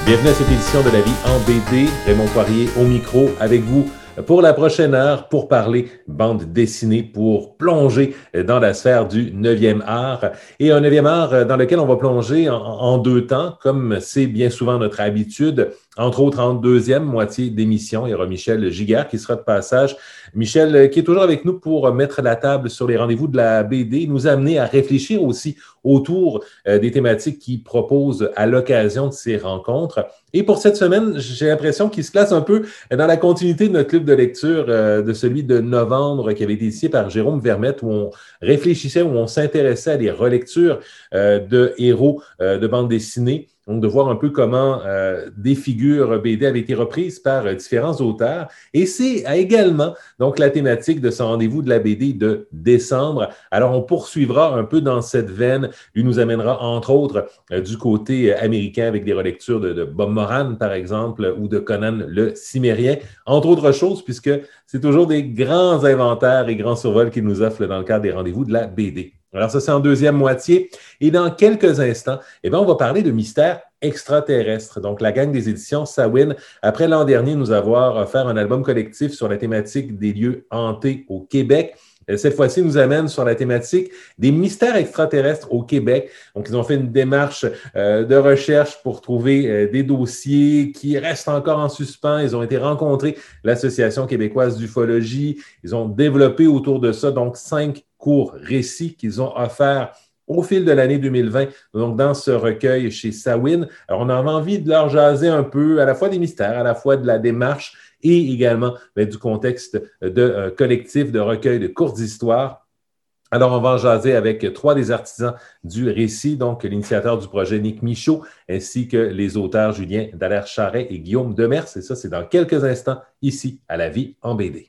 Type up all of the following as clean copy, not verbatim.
Bienvenue à cette édition de La Vie en BD. Raymond Poirier au micro avec vous pour la prochaine heure pour parler bande dessinée, pour plonger dans la sphère du 9e art. Et un 9e art dans lequel on va plonger en deux temps, comme c'est bien souvent notre habitude, entre autres en deuxième moitié d'émission. Il y aura Michel Giguère qui sera de passage. Michel qui est toujours avec nous pour mettre la table sur les rendez-vous de la BD, nous amener à réfléchir aussi autour des thématiques qu'il propose à l'occasion de ces rencontres. Et pour cette semaine, j'ai l'impression qu'il se place un peu dans la continuité de notre club de lecture de celui de novembre qui avait été initié par Jérôme Vermette, où on réfléchissait, où on s'intéressait à des relectures de héros de bande dessinée. Donc, de voir un peu comment des figures BD avaient été reprises par différents auteurs. Et c'est également donc la thématique de ce rendez-vous de la BD de décembre. Alors, on poursuivra un peu dans cette veine. Lui nous amènera, entre autres, du côté américain avec des relectures de Bob Moran, par exemple, ou de Conan le Cimérien, entre autres choses, puisque c'est toujours des grands inventaires et grands survols qu'il nous offre dans le cadre des rendez-vous de la BD. Alors, ça, c'est en deuxième moitié. Et dans quelques instants, on va parler de mystères extraterrestres. Donc, la gang des éditions Sawin, après l'an dernier, nous avoir offert un album collectif sur la thématique des lieux hantés au Québec. Cette fois-ci, nous amène sur la thématique des mystères extraterrestres au Québec. Donc, ils ont fait une démarche de recherche pour trouver des dossiers qui restent encore en suspens. Ils ont été rencontrer l'Association québécoise d'ufologie. Ils ont développé autour de ça, donc, 5 courts récits qu'ils ont offerts au fil de l'année 2020, donc dans ce recueil chez Sawin. Alors, on avait envie de leur jaser un peu à la fois des mystères, à la fois de la démarche et également du contexte de collectif de recueil de courtes histoires. Alors, on va en jaser avec 3 des artisans du récit, donc l'initiateur du projet Nick Michaud, ainsi que les auteurs Julien Dallaire-Charret et Guillaume Demers. Et ça, c'est dans quelques instants, ici, à La Vie en BD.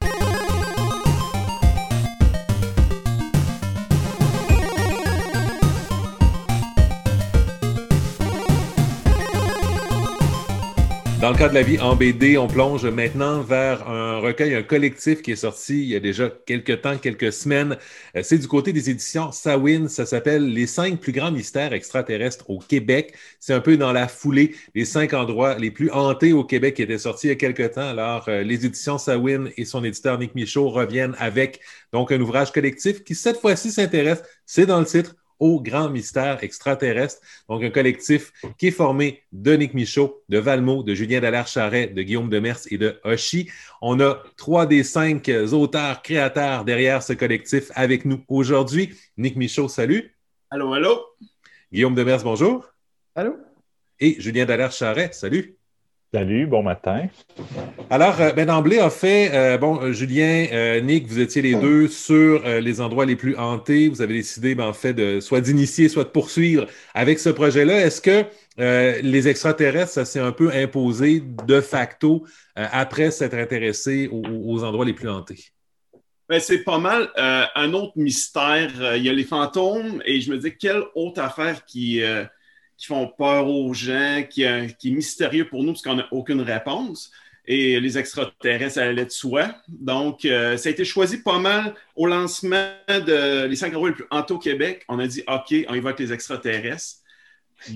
Dans le cas de La Vie en BD, on plonge maintenant vers un recueil, un collectif qui est sorti il y a déjà quelques temps, quelques semaines. C'est du côté des éditions Sawin. Ça s'appelle « Les 5 plus grands mystères extraterrestres au Québec ». C'est un peu dans la foulée les 5 endroits les plus hantés au Québec qui étaient sortis il y a quelques temps. Alors, les éditions Sawin et son éditeur Nick Michaud reviennent avec donc un ouvrage collectif qui, cette fois-ci, s'intéresse, c'est dans le titre, aux grands mystères extraterrestres. Donc, un collectif qui est formé de Nick Michaud, de Valmont, de Julien Dallaire-Charret, de Guillaume Demers et de Hoshi. On a 3 des 5 auteurs, créateurs derrière ce collectif avec nous aujourd'hui. Nick Michaud, salut. Allô, allô. Guillaume Demers, bonjour. Allô. Et Julien Dallaire-Charret, salut. Salut, bon matin. Alors, d'emblée, en fait, Julien, Nick, vous étiez les deux sur les endroits les plus hantés. Vous avez décidé, en fait, soit d'initier, soit de poursuivre avec ce projet-là. Est-ce que les extraterrestres, ça s'est un peu imposé de facto après s'être intéressé aux endroits les plus hantés? Ben, c'est pas mal. Un autre mystère, il y a les fantômes et je me dis, quelle autre affaire qui font peur aux gens, qui est mystérieux pour nous parce qu'on n'a aucune réponse. Et les extraterrestres, ça allait de soi. Donc, ça a été choisi pas mal au lancement de les 5 endroits les plus hantés au Québec. On a dit, OK, on y va avec les extraterrestres. Puis,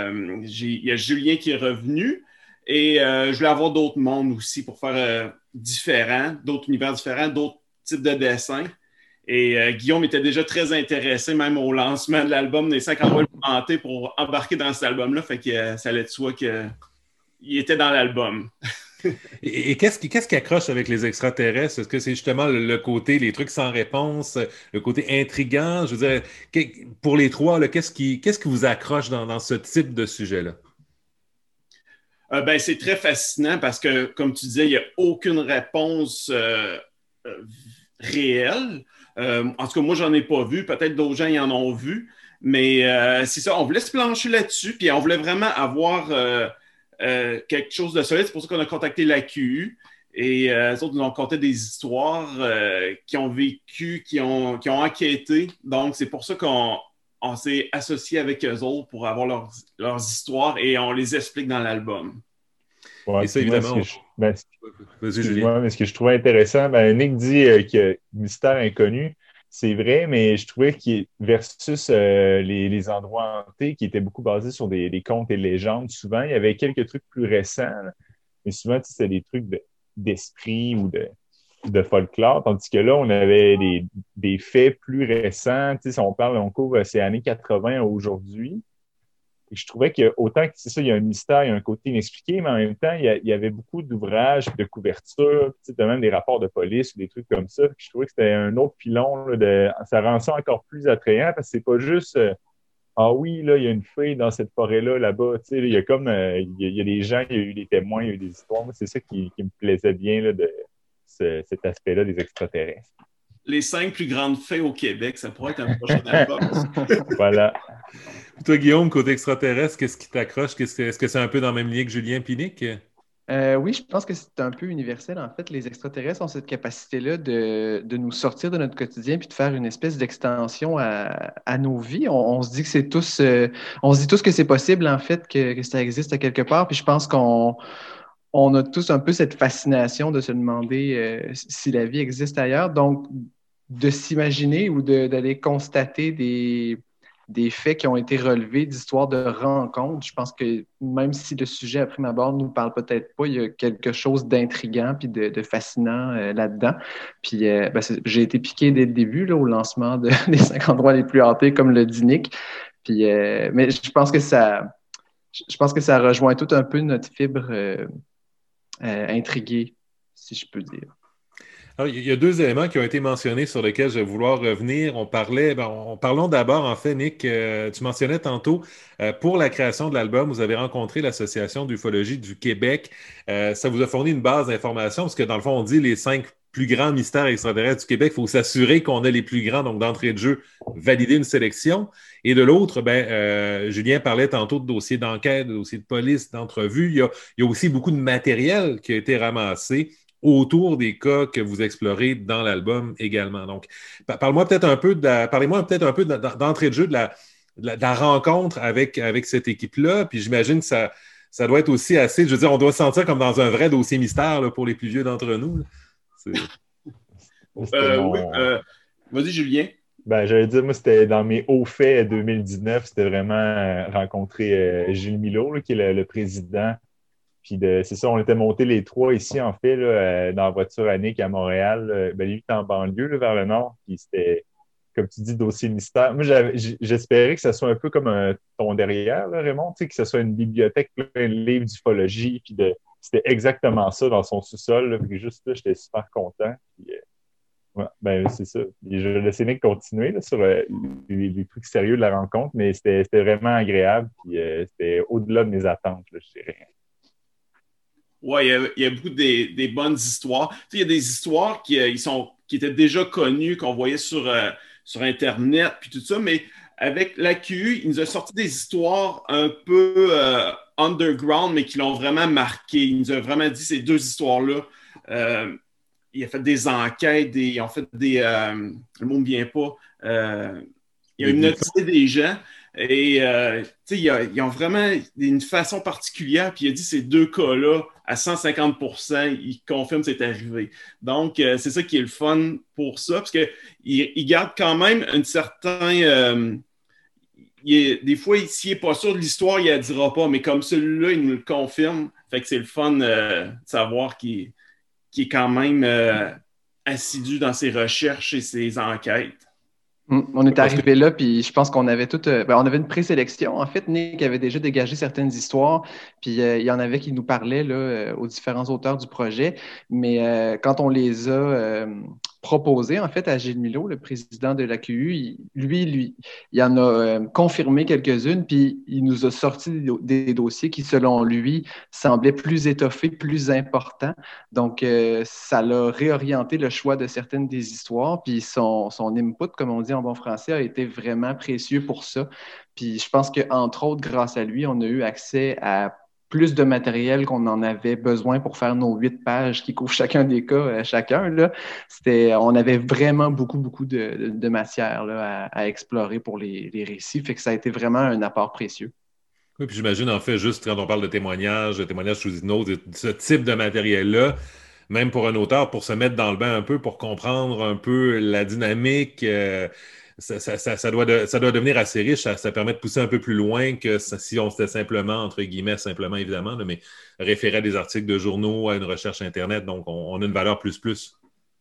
il y a Julien qui est revenu. Et je voulais avoir d'autres mondes aussi pour faire différents, d'autres univers différents, d'autres types de dessins. Et Guillaume était déjà très intéressé, même au lancement de l'album des 5 endroits les plus hantés pour embarquer dans cet album-là. Fait que ça allait de soi qu'il était dans l'album. Et qu'est-ce qui accroche avec les extraterrestres? Est-ce que c'est justement le côté, les trucs sans réponse, le côté intriguant? Je veux dire, pour les 3, là, qu'est-ce qui vous accroche dans ce type de sujet-là? C'est très fascinant parce que, comme tu disais, il n'y a aucune réponse réelle. En tout cas, moi, j'en ai pas vu. Peut-être d'autres gens y en ont vu. Mais c'est ça, on voulait se plancher là-dessus. Puis on voulait vraiment avoir quelque chose de solide. C'est pour ça qu'on a contacté la QU. Et les autres nous ont conté des histoires qui ont vécu, qui ont enquêté. Donc, c'est pour ça qu'on s'est associé avec eux autres pour avoir leurs histoires et on les explique dans l'album. Ouais, et ça, évidemment... Vas-y, Julien. Mais ce que je trouvais intéressant, Nick dit qu'il y a mystère inconnu. c'est vrai, mais je trouvais qu'il versus les endroits hantés qui étaient beaucoup basés sur des contes et légendes, souvent, il y avait quelques trucs plus récents, là, mais souvent, tu sais, c'était des trucs d'esprit ou de folklore, tandis que là, on avait des faits plus récents. Tu sais, si on couvre ces années 80 à aujourd'hui. Et je trouvais que autant que c'est ça, il y a un mystère, il y a un côté inexpliqué, mais en même temps, il y avait beaucoup d'ouvrages, de couvertures, tu sais, même des rapports de police ou des trucs comme ça. Puis je trouvais que c'était un autre pilon là, ça rend ça encore plus attrayant parce que c'est pas juste ah oui, là, il y a une fille dans cette forêt-là, là-bas. Tu sais, il y a comme il y a des gens, il y a eu des témoins, il y a eu des histoires. Moi, c'est ça qui me plaisait bien là, de cet aspect-là des extraterrestres. Les 5 plus grandes fées au Québec, ça pourrait être un prochain album. Voilà. Toi, Guillaume, côté extraterrestre, qu'est-ce qui t'accroche? Est-ce que c'est un peu dans le même lien que Julien Pinique? Oui, je pense que c'est un peu universel. En fait, les extraterrestres ont cette capacité-là de nous sortir de notre quotidien puis de faire une espèce d'extension à nos vies. On se dit que c'est tous, on se dit tous que c'est possible, en fait, que ça existe à quelque part. Puis je pense qu'on a tous un peu cette fascination de se demander si la vie existe ailleurs. Donc, de s'imaginer ou d'aller constater des faits qui ont été relevés, d'histoires de rencontres. Je pense que même si le sujet, à prime abord, ne nous parle peut-être pas, il y a quelque chose d'intriguant puis de fascinant là-dedans. Puis j'ai été piqué dès le début là, au lancement des 5 endroits les plus hantés, comme le dit Nick. Puis, mais je pense que ça rejoint tout un peu notre fibre intriguée, si je peux dire. Alors, il y a deux éléments qui ont été mentionnés sur lesquels je vais vouloir revenir. Parlons d'abord, en fait, Nick, tu mentionnais tantôt, pour la création de l'album, vous avez rencontré l'Association d'ufologie du Québec. Ça vous a fourni une base d'information, parce que dans le fond, on dit les 5 plus grands mystères extraterrestres du Québec. Il faut s'assurer qu'on a les plus grands, donc d'entrée de jeu, valider une sélection. Et de l'autre, Julien parlait tantôt de dossiers d'enquête, de dossiers de police, d'entrevues. Il y a aussi beaucoup de matériel qui a été ramassé autour des cas que vous explorez dans l'album également. Donc, parlez-moi peut-être un peu d'entrée de jeu de la rencontre avec cette équipe-là. Puis j'imagine que ça doit être aussi assez, je veux dire, on doit se sentir comme dans un vrai dossier mystère là, pour les plus vieux d'entre nous. Oui, vas-y, Julien. J'allais dire, moi, c'était dans mes hauts faits 2019, c'était vraiment rencontrer Gilles Milot, là, qui est le président. Puis c'est ça, on était montés les trois ici, en fait, là, dans la voiture Annick à Montréal. Lui, il était en banlieue, là, vers le nord. Puis c'était, comme tu dis, dossier mystère. Moi, j'espérais que ça soit un peu comme ton derrière, là, Raymond, tu sais, que ce soit une bibliothèque plein de livres d'ufologie. Puis c'était exactement ça dans son sous-sol. Là, puis juste là, j'étais super content. Puis, c'est ça. Puis je laissais Nick continuer là, sur les trucs sérieux de la rencontre, mais c'était vraiment agréable. Puis c'était au-delà de mes attentes, là, je dirais. Oui, il y a beaucoup des bonnes histoires. Tu sais, il y a des histoires qui étaient déjà connues, qu'on voyait sur Internet, puis tout ça, mais avec l'AQU, il nous a sorti des histoires un peu underground, mais qui l'ont vraiment marqué. Il nous a vraiment dit ces deux histoires-là. Il a fait des enquêtes, ils ont fait le mot ne me vient pas. Il a hypnotisé des gens. Et ils ont vraiment une façon particulière. Puis il a dit ces deux cas-là, à 150%, il confirme que c'est arrivé. Donc, c'est ça qui est le fun pour ça, parce qu'il garde quand même un certain... des fois, s'il n'est pas sûr de l'histoire, il ne la dira pas, mais comme celui-là, il nous le confirme. Fait que c'est le fun de savoir qu'il est quand même assidu dans ses recherches et ses enquêtes. On est arrivé là, puis je pense qu'on avait on avait une présélection. En fait, Nick avait déjà dégagé certaines histoires, puis il y en avait qui nous parlaient là, aux différents auteurs du projet. Mais quand on les a proposés, en fait, à Gilles Milot, le président de l'AQU, lui, il en a confirmé quelques-unes, puis il nous a sorti des dossiers qui, selon lui, semblaient plus étoffés, plus importants. Donc, ça l'a réorienté le choix de certaines des histoires, puis son input, comme on dit en bon français, a été vraiment précieux pour ça. Puis je pense qu'entre autres, grâce à lui, on a eu accès à plus de matériel qu'on en avait besoin pour faire nos 8 pages qui couvrent chacun des cas, chacun. Là. On avait vraiment beaucoup de matière là, à explorer pour les récits. Fait que ça a été vraiment un apport précieux. Oui, puis j'imagine, en fait, juste quand on parle de témoignages sous hypnose, de ce type de matériel-là, même pour un auteur, pour se mettre dans le bain un peu, pour comprendre un peu la dynamique. Ça doit devenir assez riche. Ça permet de pousser un peu plus loin que si on s'était simplement, entre guillemets, simplement évidemment, là, mais référer à des articles de journaux, à une recherche Internet. Donc, on a une valeur plus.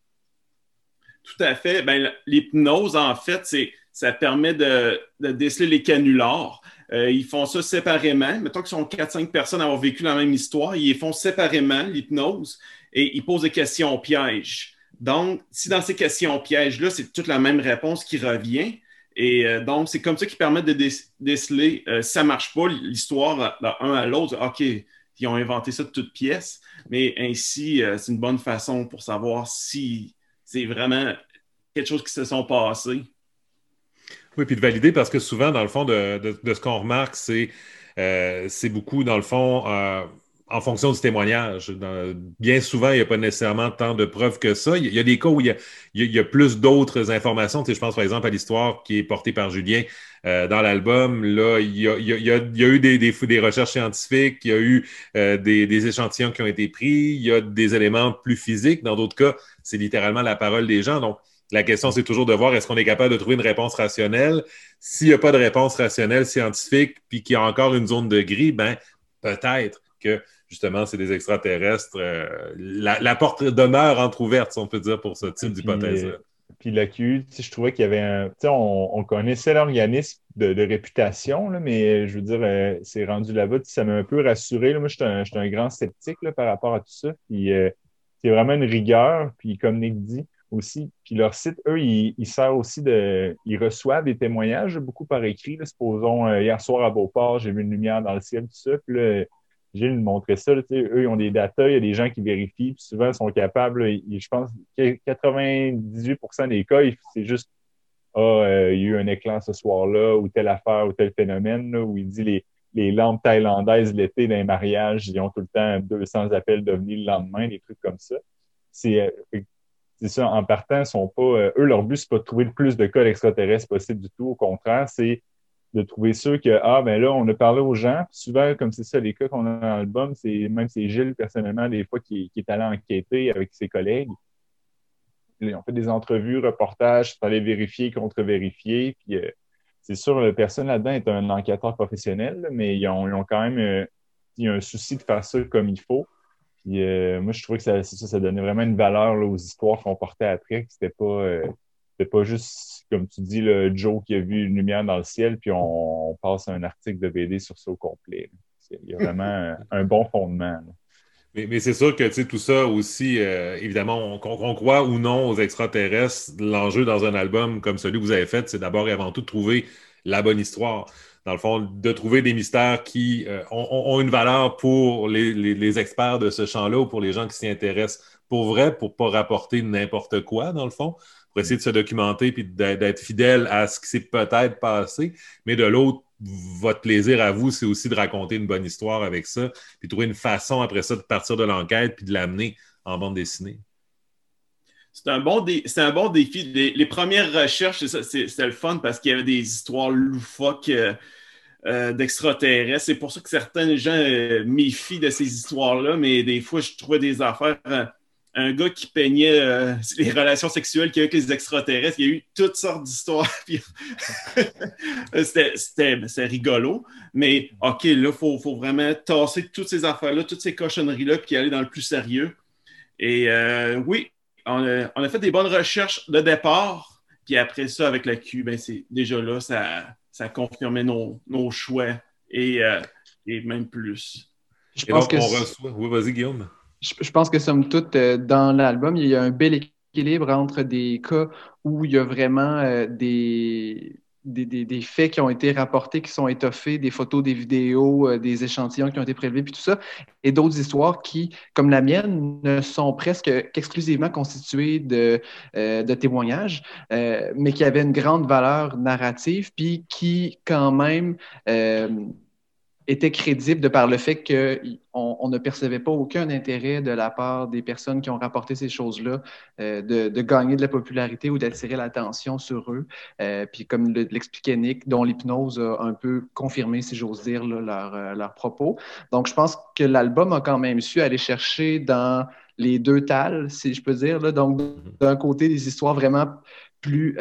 Tout à fait. Ben, l'hypnose, en fait, ça permet de déceler les canulars. Ils font ça séparément. Mettons qu'ils sont 4-5 personnes à avoir vécu la même histoire. Ils les font séparément, l'hypnose, et ils posent des questions pièges. Donc, si dans ces questions pièges-là, c'est toute la même réponse qui revient, et donc, c'est comme ça qu'ils permettent de déceler. Si ça ne marche pas, l'histoire d'un à l'autre, OK, ils ont inventé ça de toutes pièces, mais ainsi, c'est une bonne façon pour savoir si c'est vraiment quelque chose qui se sont passés. Oui, puis de valider parce que souvent, dans le fond, de ce qu'on remarque, c'est beaucoup, dans le fond, en fonction du témoignage. Bien souvent, il n'y a pas nécessairement tant de preuves que ça. Il y a des cas où il y a plus d'autres informations. Tu sais, je pense par exemple à l'histoire qui est portée par Julien dans l'album. Là, il y a eu des recherches scientifiques, il y a eu des échantillons qui ont été pris, il y a des éléments plus physiques. Dans d'autres cas, c'est littéralement la parole des gens. Donc, la question, c'est toujours de voir est-ce qu'on est capable de trouver une réponse rationnelle. S'il n'y a pas de réponse rationnelle scientifique, puis qu'il y a encore une zone de gris, ben peut-être que justement, c'est des extraterrestres. La porte demeure entrouverte, si on peut dire, pour ce type d'hypothèse-là. Puis la QU, je trouvais qu'il y avait un. Tu sais, on connaissait l'organisme de réputation, là, mais je veux dire, c'est rendu là-bas, ça m'a un peu rassuré. Là. Moi, je suis un grand sceptique là, par rapport à tout ça. Puis c'est vraiment une rigueur. Puis comme Nick dit aussi, puis leur site, eux, ils servent aussi ils reçoivent des témoignages, beaucoup par écrit. Là. Supposons, hier soir à Beauport, j'ai vu une lumière dans le ciel, tout ça. Puis là, Gilles nous montrait ça. Là, eux, ils ont des data, il y a des gens qui vérifient, puis souvent, ils sont capables. Là, je pense que 98% des cas, c'est juste il y a eu un éclat ce soir-là, ou telle affaire, ou tel phénomène, là, où il dit les lampes thaïlandaises l'été dans les mariages, ils ont tout le temps 200 appels d'OVNI le lendemain, des trucs comme ça. C'est ça, en partant, sont pas. Eux, leur but, c'est pas de trouver le plus de cas d'extraterrestres possible du tout. Au contraire, c'est de trouver ceux que, ben là, on a parlé aux gens. Puis souvent, comme c'est ça, les cas qu'on a dans l'album, c'est Gilles, personnellement, des fois, qui est allé enquêter avec ses collègues. Ils ont fait des entrevues, reportages, il fallait vérifier, contre-vérifier. Puis c'est sûr, la personne là-dedans est un enquêteur professionnel, là, mais ils ont quand même il y a un souci de faire ça comme il faut. Puis moi, je trouvais que ça donnait vraiment une valeur là, aux histoires qu'on portait après, que c'était pas juste, comme tu dis, le Joe qui a vu une lumière dans le ciel, puis on passe un article de BD sur ça au complet. Il y a vraiment un bon fondement. Là. Mais c'est sûr que tu sais, tout ça aussi, évidemment, qu'on croit ou non aux extraterrestres, l'enjeu dans un album comme celui que vous avez fait, c'est d'abord et avant tout de trouver la bonne histoire. Dans le fond, de trouver des mystères qui ont une valeur pour les experts de ce champ-là ou pour les gens qui s'y intéressent pour vrai, pour pas rapporter n'importe quoi, dans le fond, pour essayer de se documenter puis d'être fidèle à ce qui s'est peut-être passé. Mais de l'autre, votre plaisir à vous, c'est aussi de raconter une bonne histoire avec ça, puis trouver une façon après ça de partir de l'enquête puis de l'amener en bande dessinée. C'est un bon défi. Les premières recherches, c'était le fun parce qu'il y avait des histoires loufoques d'extraterrestres. C'est pour ça que certains gens méfient de ces histoires-là, mais des fois, je trouvais des affaires. Un gars qui peignait les relations sexuelles qu'il y a avec les extraterrestres. Il y a eu toutes sortes d'histoires. C'était rigolo. Mais OK, là, il faut vraiment tasser toutes ces affaires-là, toutes ces cochonneries-là, puis aller dans le plus sérieux. Et oui, on a fait des bonnes recherches de départ. Puis après ça, avec la Q, ben, c'est déjà là, ça confirmait nos choix et même plus. Je pense donc, on reçoit. Oui, vas-y, Guillaume. Je pense que, somme toute, dans l'album, il y a un bel équilibre entre des cas où il y a vraiment des faits qui ont été rapportés, qui sont étoffés, des photos, des vidéos, des échantillons qui ont été prélevés, puis tout ça, et d'autres histoires qui, comme la mienne, ne sont presque qu'exclusivement constituées de témoignages, mais qui avaient une grande valeur narrative, puis qui, quand même, était crédible de par le fait qu'on ne percevait pas aucun intérêt de la part des personnes qui ont rapporté ces choses-là de gagner de la popularité ou d'attirer l'attention sur eux. Puis comme l'expliquait Nick, dont l'hypnose a un peu confirmé, si j'ose dire, là, leurs propos. Donc, je pense que l'album a quand même su aller chercher dans les deux tales, si je peux dire. Là. Donc, d'un côté, des histoires vraiment plus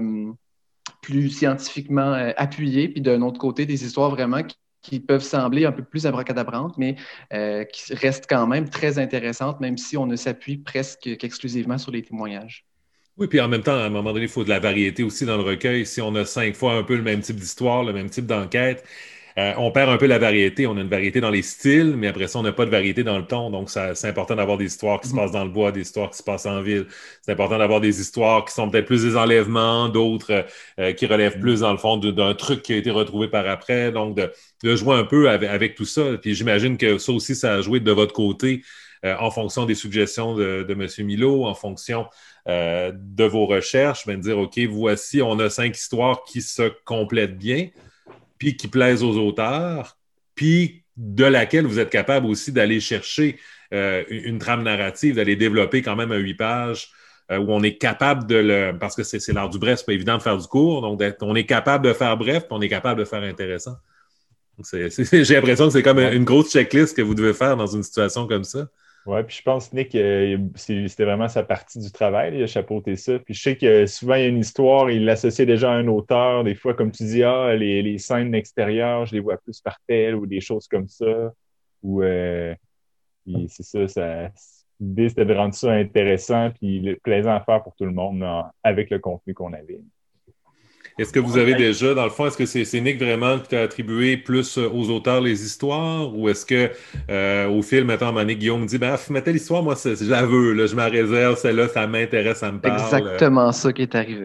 scientifiquement appuyées, puis d'un autre côté, des histoires vraiment qui peuvent sembler un peu plus abracadabrantes, mais qui restent quand même très intéressantes, même si on ne s'appuie presque qu'exclusivement sur les témoignages. Oui, puis en même temps, à un moment donné, il faut de la variété aussi dans le recueil. Si on a 5 fois un peu le même type d'histoire, le même type d'enquête, on perd un peu la variété. On a une variété dans les styles, mais après ça, on n'a pas de variété dans le ton. Donc, c'est important d'avoir des histoires qui se passent dans le bois, des histoires qui se passent en ville. C'est important d'avoir des histoires qui sont peut-être plus des enlèvements, d'autres qui relèvent plus, dans le fond, d'un truc qui a été retrouvé par après. Donc, de jouer un peu avec tout ça. Puis j'imagine que ça aussi, ça a joué de votre côté en fonction des suggestions de M. Milo, en fonction de vos recherches, de dire, OK, voici, on a 5 histoires qui se complètent bien, puis qui plaisent aux auteurs, puis de laquelle vous êtes capable aussi d'aller chercher une trame narrative, d'aller développer quand même un 8 pages où on est capable parce que c'est l'art du bref, c'est pas évident de faire du court, donc on est capable de faire bref, puis on est capable de faire intéressant. Donc, j'ai l'impression que c'est comme une grosse checklist que vous devez faire dans une situation comme ça. Oui, puis je pense, Nick, c'était vraiment sa partie du travail, il a chapeauté ça. Puis je sais que souvent, il y a une histoire, il l'associait déjà à un auteur. Des fois, comme tu dis, les scènes extérieures, je les vois plus par tel ou des choses comme ça. Ou c'est ça, l'idée, c'était de rendre ça intéressant puis plaisant à faire pour tout le monde avec le contenu qu'on avait. Est-ce que vous avez déjà, dans le fond, est-ce que c'est Nick vraiment qui t'a attribué plus aux auteurs les histoires ou est-ce que au film, mettons, Guillaume me dit, mettez l'histoire, moi, je la veux, là, je m'en réserve, celle-là, ça m'intéresse, ça me parle. Exactement ça qui est arrivé.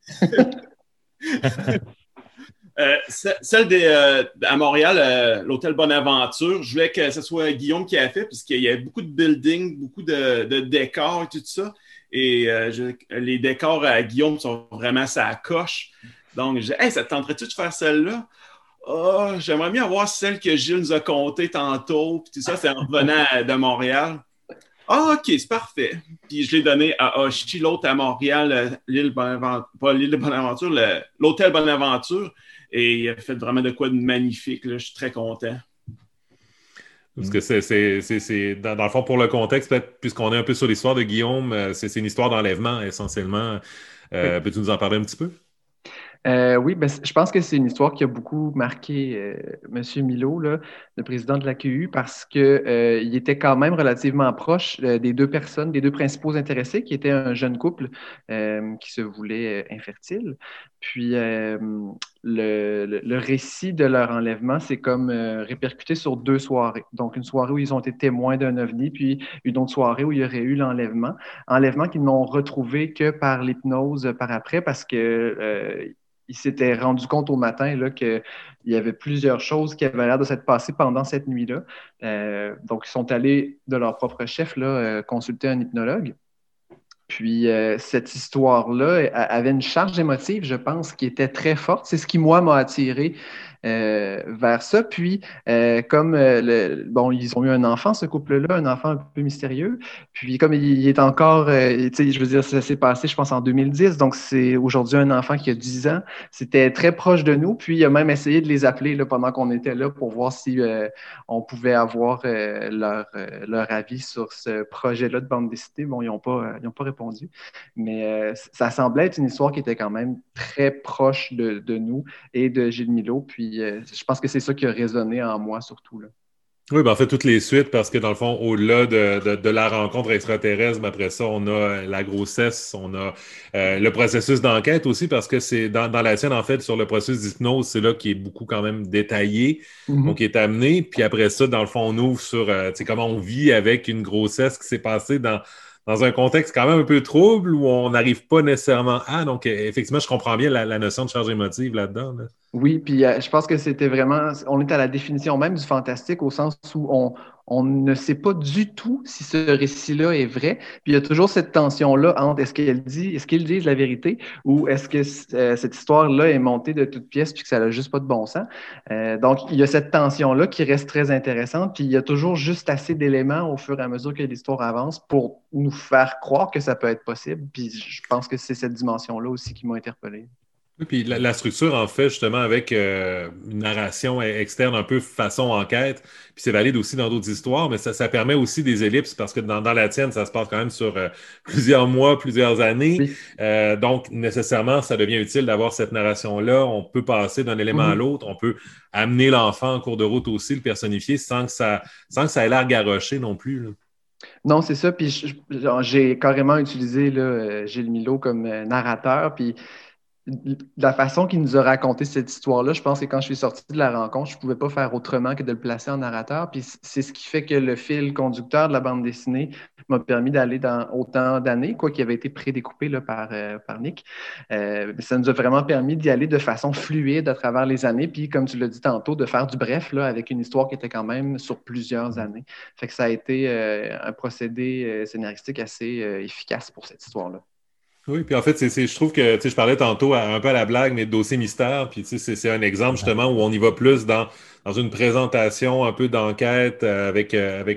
Celle à Montréal, l'hôtel Bonaventure, je voulais que ce soit Guillaume qui a fait, puisqu'il y avait beaucoup de buildings, beaucoup de décors et tout ça. Et les décors à Guillaume sont vraiment sa coche. Donc, j'ai dit, hey, ça te tenterait-tu de faire celle-là? Oh, j'aimerais bien avoir celle que Gilles nous a contée tantôt. Puis tout ça, c'est en revenant de Montréal. Ah, OK, c'est parfait. Puis je l'ai donné à Oshi, l'autre à Montréal, l'île Bonaventure, pas l'île de Bonaventure, l'hôtel Bonaventure. Et il a fait vraiment de quoi de magnifique. Là. Je suis très content. Parce que c'est dans le fond, pour le contexte, peut-être, puisqu'on est un peu sur l'histoire de Guillaume, c'est une histoire d'enlèvement, essentiellement. Oui. Peux-tu nous en parler un petit peu? Oui, je pense que c'est une histoire qui a beaucoup marqué M. Milo, là, le président de l'AQU, parce qu'il était quand même relativement proche des deux personnes, des deux principaux intéressés, qui étaient un jeune couple qui se voulait infertile. Puis le récit de leur enlèvement, c'est comme répercuté sur 2 soirées. Donc, une soirée où ils ont été témoins d'un ovni, puis une autre soirée où il y aurait eu l'enlèvement. Enlèvement qu'ils n'ont retrouvé que par l'hypnose par après, parce que ils s'étaient rendus compte au matin là, qu'il y avait plusieurs choses qui avaient l'air de s'être passées pendant cette nuit-là. Donc, ils sont allés de leur propre chef là, consulter un hypnologue. Puis, cette histoire-là avait une charge émotive, je pense, qui était très forte. C'est ce qui, moi, m'a attiré vers ça. Puis, comme ils ont eu un enfant, ce couple-là, un enfant un peu mystérieux. Puis, comme il est encore, je veux dire, ça s'est passé, je pense, en 2010. Donc, c'est aujourd'hui un enfant qui a 10 ans. C'était très proche de nous. Puis, il a même essayé de les appeler là, pendant qu'on était là pour voir si on pouvait avoir leur avis sur ce projet-là de bande dessinée. Bon, ils n'ont pas répondu. Mais ça semblait être une histoire qui était quand même très proche de nous et de Gilles Milo. Puis, je pense que c'est ça qui a résonné en moi surtout. Là. Oui, en fait, toutes les suites, parce que dans le fond, au-delà de la rencontre extraterrestre, après ça, on a la grossesse, on a le processus d'enquête aussi, parce que c'est dans la scène, en fait, sur le processus d'hypnose, c'est là qui est beaucoup quand même détaillé, donc qui est amené. Puis après ça, dans le fond, on ouvre sur comment on vit avec une grossesse qui s'est passée dans un contexte quand même un peu trouble où on n'arrive pas nécessairement à. Donc, effectivement, je comprends bien la notion de charge émotive là-dedans. Là. Oui, puis je pense que c'était vraiment, on est à la définition même du fantastique au sens où on ne sait pas du tout si ce récit-là est vrai. Puis il y a toujours cette tension-là entre est-ce qu'ils disent la vérité ou est-ce que cette histoire-là est montée de toutes pièces puis que ça n'a juste pas de bon sens. Donc, il y a cette tension-là qui reste très intéressante. Puis il y a toujours juste assez d'éléments au fur et à mesure que l'histoire avance pour nous faire croire que ça peut être possible. Puis je pense que c'est cette dimension-là aussi qui m'a interpellé. Oui, puis la structure, en fait, justement, avec une narration externe, un peu façon enquête, puis c'est valide aussi dans d'autres histoires, mais ça permet aussi des ellipses, parce que dans la tienne, ça se passe quand même sur plusieurs mois, plusieurs années. Oui. Donc, nécessairement, ça devient utile d'avoir cette narration-là. On peut passer d'un élément à l'autre, on peut amener l'enfant en cours de route aussi, le personnifier, sans que ça ait l'air garoché non plus, là. Non, c'est ça. Puis j'ai carrément utilisé là, Gilles Milot comme narrateur. Puis la façon qu'il nous a raconté cette histoire-là, je pense que quand je suis sorti de la rencontre, je ne pouvais pas faire autrement que de le placer en narrateur. Puis c'est ce qui fait que le fil conducteur de la bande dessinée m'a permis d'aller dans autant d'années, quoi, qui avait été prédécoupé là, par Nick. Ça nous a vraiment permis d'y aller de façon fluide à travers les années. Puis, comme tu l'as dit tantôt, de faire du bref là, avec une histoire qui était quand même sur plusieurs années. Fait que ça a été un procédé scénaristique assez efficace pour cette histoire-là. Oui, puis en fait, je trouve que, je parlais tantôt un peu à la blague, mais de dossier mystère, puis c'est un exemple justement où on y va plus dans une présentation un peu d'enquête avec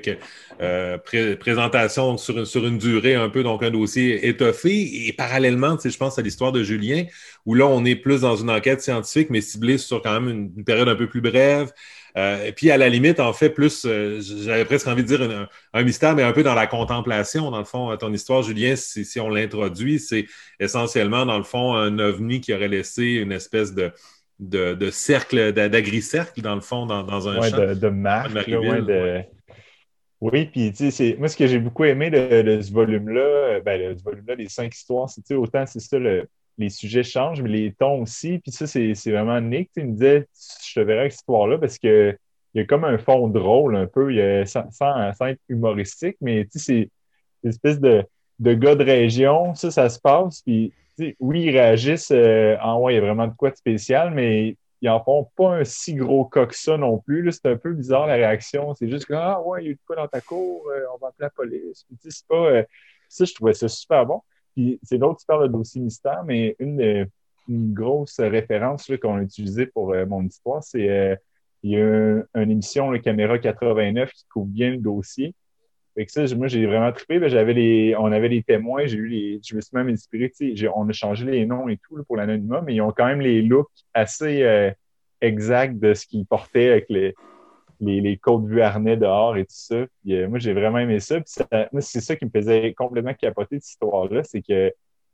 présentation sur une durée un peu, donc un dossier étoffé. Et parallèlement, je pense à l'histoire de Julien, où là, on est plus dans une enquête scientifique, mais ciblée sur quand même une période un peu plus brève. Et puis, à la limite, en fait, plus, j'avais presque envie de dire un mystère, mais un peu dans la contemplation. Dans le fond, ton histoire, Julien, si on l'introduit, c'est essentiellement, dans le fond, un ovni qui aurait laissé une espèce de cercle, d'agri-cercle, dans le fond, dans un champ. De marque. Ouais. Oui, puis tu sais, moi, ce que j'ai beaucoup aimé de ce volume-là, du volume-là, les 5 histoires, c'est autant c'est ça, les sujets changent, mais les tons aussi. Puis ça, c'est vraiment Nick. Il me disait, je te verrai avec cette histoire-là parce que il y a comme un fond drôle un peu, sans être humoristique, mais c'est une espèce de gars de région, ça se passe. Puis oui, ils réagissent ouais, il y a vraiment de quoi de spécial, mais ils en font pas un si gros cas que ça non plus. Là, c'est un peu bizarre la réaction. C'est juste que ah ouais, il y a eu de quoi dans ta cour, on va appeler la police. Puis, c'est pas. Ça, je trouvais ça super bon. Puis c'est l'autre qui parle de dossier mystère, mais une grosse référence là, qu'on a utilisée pour mon histoire, c'est il y a une émission, le Caméra 89, qui couvre bien le dossier. Fait que ça, moi, j'ai vraiment trippé. On avait les témoins, je me suis même inspiré, on a changé les noms et tout là, pour l'anonymat, mais ils ont quand même les looks assez exacts de ce qu'ils portaient avec les côtes vues harnais dehors et tout ça. Puis, moi, j'ai vraiment aimé ça. Puis moi, c'est ça qui me faisait complètement capoter de cette histoire-là, c'est que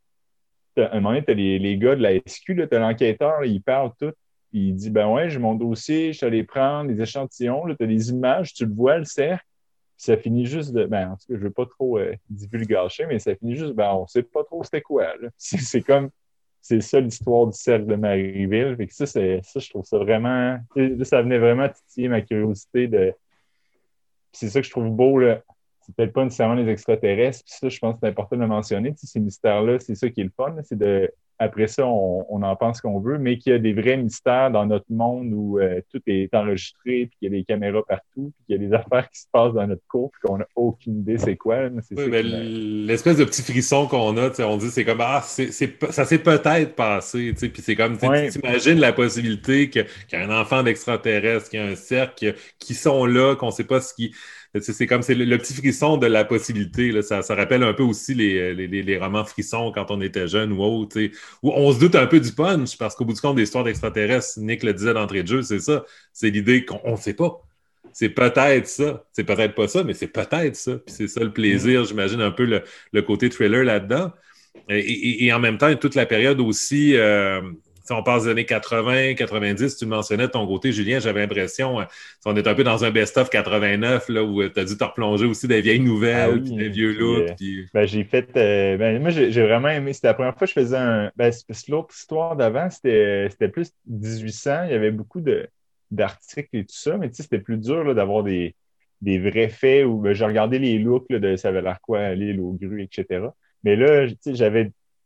à un moment donné, t'as les gars de la SQ, là, t'as l'enquêteur, là, il parle tout. Puis il dit, ben ouais, j'ai mon dossier, je suis allé prendre les échantillons, là, t'as des images, tu le vois, le cercle. Puis ça finit juste en tout cas, je veux pas trop divulgacher, mais ça finit juste, on sait pas trop c'était quoi, là. C'est ça l'histoire du cercle de Marieville. Fait que ça, je trouve ça vraiment, ça venait vraiment titiller ma curiosité de, c'est ça que je trouve beau, là. C'est peut-être pas nécessairement les extraterrestres, puis ça, je pense que c'est important de le mentionner. Ces mystères-là, c'est ça qui est le fun, là, c'est de. Après ça, on en pense qu'on veut, mais qu'il y a des vrais mystères dans notre monde où tout est enregistré, puis qu'il y a des caméras partout, puis qu'il y a des affaires qui se passent dans notre cours, puis qu'on n'a aucune idée c'est quoi. Là, c'est oui, ça mais l'espèce de petit frisson qu'on a, on dit c'est comme ça s'est peut-être passé, puis c'est comme t'imagines la possibilité qu'il y a un enfant d'extraterrestre, qu'il y a un cercle, qui sont là, qu'on ne sait pas ce qui. C'est comme c'est le petit frisson de la possibilité. Là. Ça rappelle un peu aussi les romans frissons quand on était jeune ou autre, où on se doute un peu du punch, parce qu'au bout du compte, des histoires d'extraterrestres, Nick le disait d'entrée de jeu, c'est ça. C'est l'idée qu'on ne sait pas. C'est peut-être ça. C'est peut-être pas ça, mais c'est peut-être ça. Puis c'est ça le plaisir, j'imagine, un peu le côté thriller là-dedans. Et en même temps, toute la période aussi. Si on passe des années 80, 90, tu mentionnais de ton côté, Julien, j'avais l'impression, on est un peu dans un best-of 89, là, où tu as dû te replonger aussi des vieilles nouvelles, puis des vieux looks. J'ai fait, moi, j'ai vraiment aimé. C'était la première fois que je faisais l'autre histoire d'avant, c'était plus 1800. Il y avait beaucoup d'articles et tout ça, mais c'était plus dur là, d'avoir des vrais faits où j'ai regardé les looks là, de ça avait l'air quoi, l'île aux grues, etc. Mais là, j'avais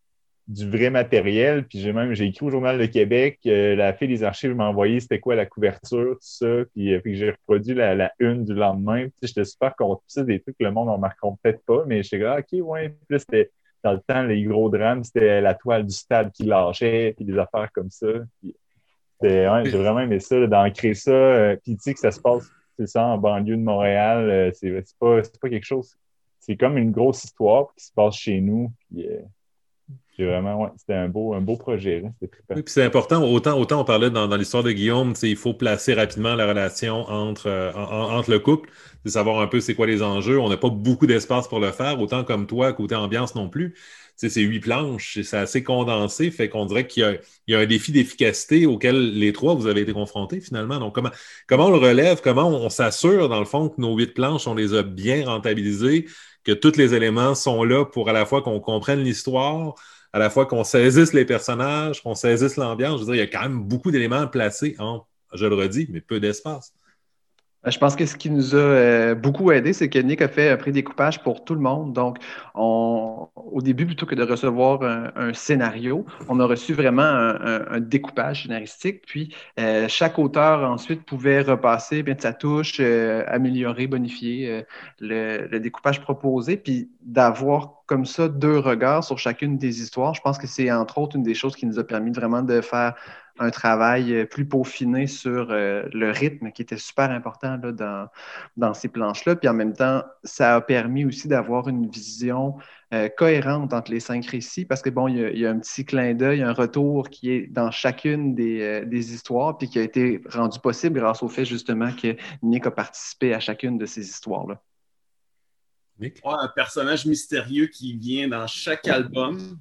du vrai matériel. Puis j'ai écrit au Journal de Québec, la fille des archives m'a envoyé c'était quoi la couverture, tout ça. Puis j'ai reproduit la une du lendemain. Puis j'étais super content. C'est des trucs que le monde ne remarquera peut-être pas, mais j'étais là, OK, ouais. Puis là, c'était dans le temps, les gros drames, c'était la toile du stade qui lâchait, puis des affaires comme ça. Puis, ouais, j'ai vraiment aimé ça, d'ancrer ça. Puis tu sais que ça se passe, c'est ça, en banlieue de Montréal. C'est pas quelque chose. C'est comme une grosse histoire qui se passe chez nous. Puis, j'ai vraiment, ouais, c'était un beau projet. Là. C'était Oui, puis c'est important, autant on parlait dans l'histoire de Guillaume, il faut placer rapidement la relation entre le couple, c'est savoir un peu c'est quoi les enjeux. On n'a pas beaucoup d'espace pour le faire, autant comme toi, côté ambiance non plus. C'est 8 planches, c'est assez condensé, fait qu'on dirait il y a un défi d'efficacité auquel les trois, vous avez été confrontés finalement. Donc, comment on le relève, comment on s'assure, dans le fond, que nos 8 planches, on les a bien rentabilisées, que tous les éléments sont là pour à la fois qu'on comprenne l'histoire, à la fois qu'on saisisse les personnages, qu'on saisisse l'ambiance. Je veux dire, il y a quand même beaucoup d'éléments placés en, je le redis, mais peu d'espace. Je pense que ce qui nous a beaucoup aidé, c'est que Nick a fait un pré-découpage pour tout le monde. Donc, au début, plutôt que de recevoir un scénario, on a reçu vraiment un découpage scénaristique. Puis, chaque auteur ensuite pouvait repasser, bien de sa touche, améliorer, bonifier le découpage proposé. Puis, d'avoir comme ça 2 regards sur chacune des histoires, je pense que c'est entre autres une des choses qui nous a permis vraiment de faire un travail plus peaufiné sur le rythme qui était super important là, dans ces planches-là. Puis en même temps, ça a permis aussi d'avoir une vision cohérente entre les 5 récits parce que bon, il y a un petit clin d'œil, un retour qui est dans chacune des histoires puis qui a été rendu possible grâce au fait justement que Nick a participé à chacune de ces histoires-là. Nick? Un personnage mystérieux qui vient dans chaque album.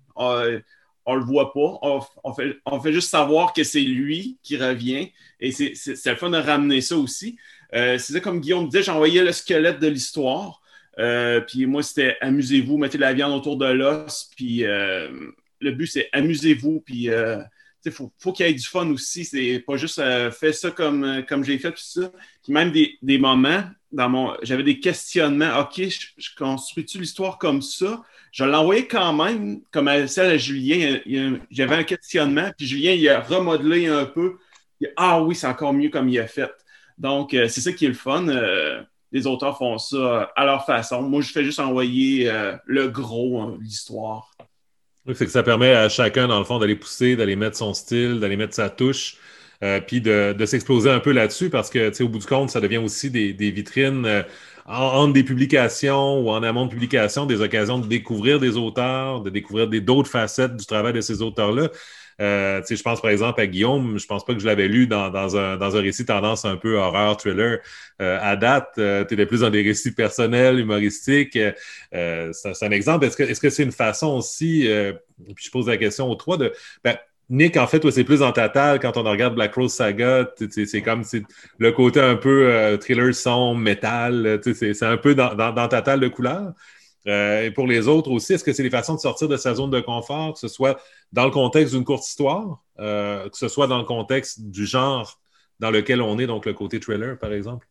On le voit pas. On fait juste savoir que c'est lui qui revient. Et c'est le fun de ramener ça aussi. C'est ça, comme Guillaume disait, j'envoyais le squelette de l'histoire. Puis moi, c'était amusez-vous, mettez la viande autour de l'os. Puis le but, c'est amusez-vous. Puis il faut qu'il y ait du fun aussi. C'est pas juste fais ça comme j'ai fait. Puis ça. Puis même des moments, j'avais des questionnements. OK, je construis-tu l'histoire comme ça? Je l'ai envoyé quand même, comme celle à Julien. J'avais un questionnement, puis Julien, il a remodelé un peu. Ah oui, c'est encore mieux comme il a fait. Donc, c'est ça qui est le fun. Les auteurs font ça à leur façon. Moi, je fais juste envoyer le gros, hein, l'histoire. Oui, c'est que ça permet à chacun, dans le fond, d'aller pousser, d'aller mettre son style, d'aller mettre sa touche, puis de s'exploser un peu là-dessus parce que, tu sais, au bout du compte, ça devient aussi des vitrines entre des publications ou en amont de publications, des occasions de découvrir des auteurs, de découvrir d'autres facettes du travail de ces auteurs-là. Tu sais, je pense par exemple à Guillaume, je pense pas que je l'avais lu dans un récit tendance un peu horreur, thriller. À date, tu étais plus dans des récits personnels, humoristiques. C'est un exemple. Est-ce que c'est une façon aussi, puis je pose la question aux trois, Nick, en fait, toi, c'est plus dans ta table quand on regarde Black Rose Saga. C'est comme le côté un peu thriller sombre, métal. C'est un peu dans ta table de couleurs. Et pour les autres aussi, est-ce que c'est des façons de sortir de sa zone de confort, que ce soit dans le contexte d'une courte histoire, que ce soit dans le contexte du genre dans lequel on est, donc le côté thriller, par exemple?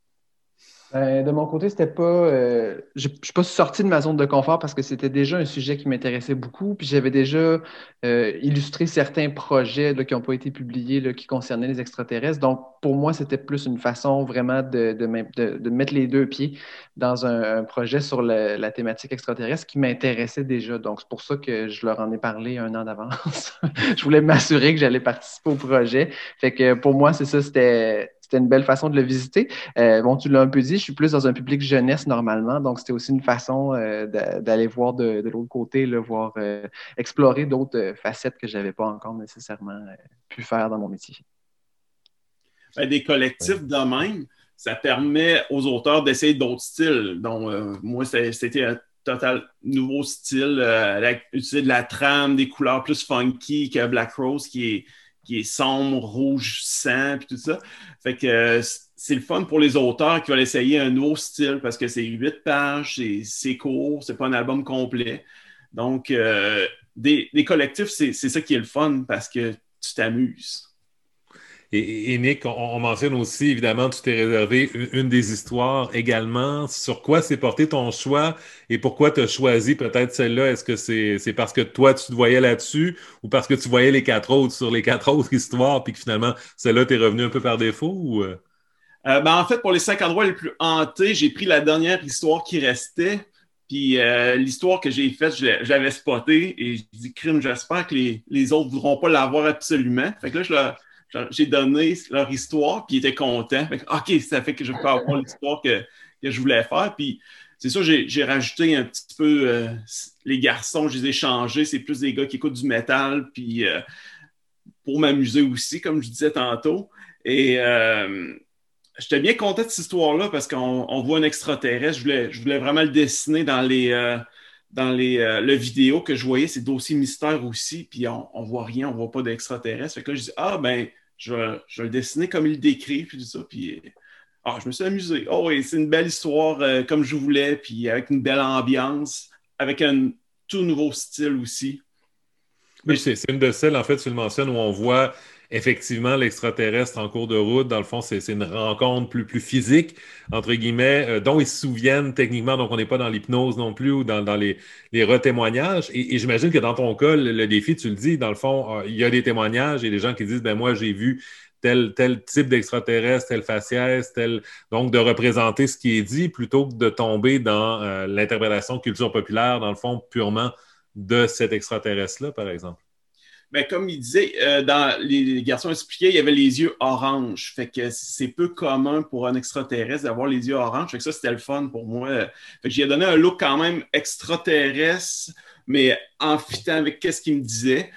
De mon côté, c'était pas. Je suis pas sorti de ma zone de confort parce que c'était déjà un sujet qui m'intéressait beaucoup. Puis j'avais déjà illustré certains projets là, qui n'ont pas été publiés là, qui concernaient les extraterrestres. Donc, pour moi, c'était plus une façon vraiment de mettre les 2 pieds dans un projet sur la thématique extraterrestre qui m'intéressait déjà. Donc, c'est pour ça que je leur en ai parlé 1 an d'avance. Je voulais m'assurer que j'allais participer au projet. Fait que pour moi, c'est ça, c'était une belle façon de le visiter. Bon, tu l'as un peu dit, je suis plus dans un public jeunesse normalement, donc c'était aussi une façon d'aller voir de l'autre côté, là, voir explorer d'autres facettes que je n'avais pas encore nécessairement pu faire dans mon métier. Des collectifs de même, ça permet aux auteurs d'essayer d'autres styles. Donc, moi, c'était un total nouveau style, utiliser de la trame, des couleurs plus funky que Black Rose qui est sombre, rouge, sang, puis tout ça. Fait que c'est le fun pour les auteurs qui veulent essayer un nouveau style parce que c'est 8 pages, c'est court, c'est pas un album complet. Donc, des collectifs, c'est ça qui est le fun parce que tu t'amuses. Et Nick, on mentionne aussi, évidemment, tu t'es réservé une des histoires également. Sur quoi s'est porté ton choix et pourquoi tu as choisi peut-être celle-là? Est-ce que c'est parce que toi, tu te voyais là-dessus ou parce que tu voyais les quatre autres sur les quatre autres histoires puis que finalement, celle-là, t'es revenu un peu par défaut ou... En fait, pour les 5 endroits les plus hantés, j'ai pris la dernière histoire qui restait. Puis l'histoire que j'ai faite, je l'avais spotée et je dis, crime, j'espère que les autres ne voudront pas l'avoir absolument. Fait que là, j'ai donné leur histoire, puis ils étaient contents. Fait que, OK, ça fait que je peux avoir l'histoire que je voulais faire. Puis c'est sûr, j'ai rajouté un petit peu les garçons, je les ai changés. C'est plus des gars qui écoutent du métal, puis pour m'amuser aussi, comme je disais tantôt. Et j'étais bien content de cette histoire-là parce qu'on voit un extraterrestre. Je voulais vraiment le dessiner le vidéo que je voyais. C'est dossier mystère aussi. Puis on voit rien, on voit pas d'extraterrestre. Fait que là, je dis, ben, je vais le dessiner comme il le décrit. Puis tout ça. Puis je me suis amusé. Oh oui, c'est une belle histoire comme je voulais. Puis avec une belle ambiance, avec un tout nouveau style aussi. Oui, c'est une de celles, en fait, tu le mentionnes, où on voit effectivement l'extraterrestre en cours de route. Dans le fond, c'est une rencontre plus physique, entre guillemets, dont ils se souviennent techniquement. Donc, on n'est pas dans l'hypnose non plus ou dans les retémoignages. Et j'imagine que dans ton cas, le défi, tu le dis, dans le fond, il y a des témoignages et des gens qui disent, ben moi, j'ai vu tel type d'extraterrestre, telle faciès, donc de représenter ce qui est dit plutôt que de tomber dans l'interprétation culture populaire, dans le fond, purement de cet extraterrestre-là, par exemple. Ben, comme il disait, dans les garçons expliquaient, il y avait les yeux orange. Fait que c'est peu commun pour un extraterrestre d'avoir les yeux orange. Fait que ça, c'était le fun pour moi. Fait que j'ai donné un look quand même extraterrestre, mais en fitant avec qu'est-ce qu'il me disait.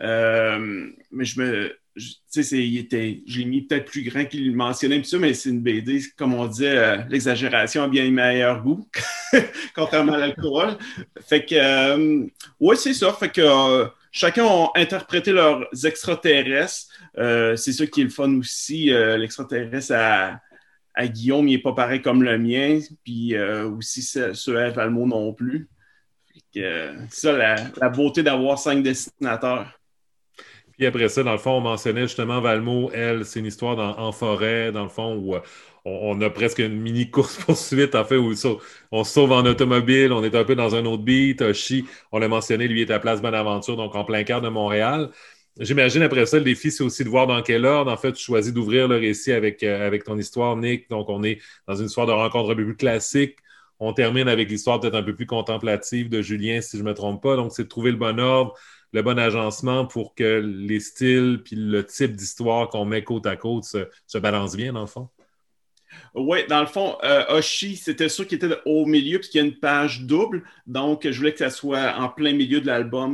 Mais tu sais, je l'ai mis peut-être plus grand qu'il le mentionnait, ça, mais c'est une BD, comme on disait, l'exagération a bien meilleur goût, contrairement à l'alcool. Fait que, ouais, c'est ça. Fait que chacun a interprété leurs extraterrestres. C'est ça qui est le fun aussi. L'extraterrestre à Guillaume, il n'est pas pareil comme le mien, puis aussi ceux à Valmont non plus. C'est ça la beauté d'avoir 5 dessinateurs. Puis après ça, dans le fond, on mentionnait justement Valmo, elle, c'est une histoire en forêt, dans le fond, où on a presque une mini course-poursuite, en fait, où on se sauve en automobile, on est un peu dans un autre beat. Oshi, on l'a mentionné, lui est à Place Bonaventure, donc en plein cœur de Montréal. J'imagine après ça, le défi, c'est aussi de voir dans quel ordre. En fait, tu choisis d'ouvrir le récit avec ton histoire, Nick. Donc, on est dans une histoire de rencontre un peu plus classique. On termine avec l'histoire peut-être un peu plus contemplative de Julien, si je ne me trompe pas. Donc, c'est de trouver le bon ordre, le bon agencement pour que les styles puis le type d'histoire qu'on met côte à côte se balancent bien, dans le fond. Oui, dans le fond, Oshi, c'était sûr qu'il était au milieu puisqu'il y a une page double. Donc, je voulais que ça soit en plein milieu de l'album.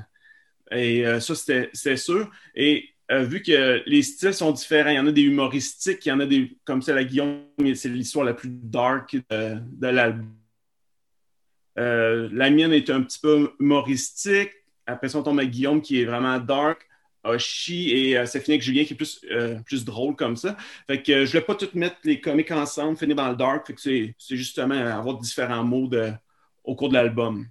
Et ça, c'était sûr. Et vu que les styles sont différents, il y en a des humoristiques, il y en a des, comme celle à Guillaume, c'est l'histoire la plus dark de l'album. La mienne est un petit peu humoristique. Après ça, on tombe à Guillaume qui est vraiment dark. Oshi et ça finit avec Julien qui est plus drôle comme ça. Fait que je voulais pas tout mettre les comiques ensemble, finir dans le dark. Fait que c'est justement avoir différents mots au cours de l'album.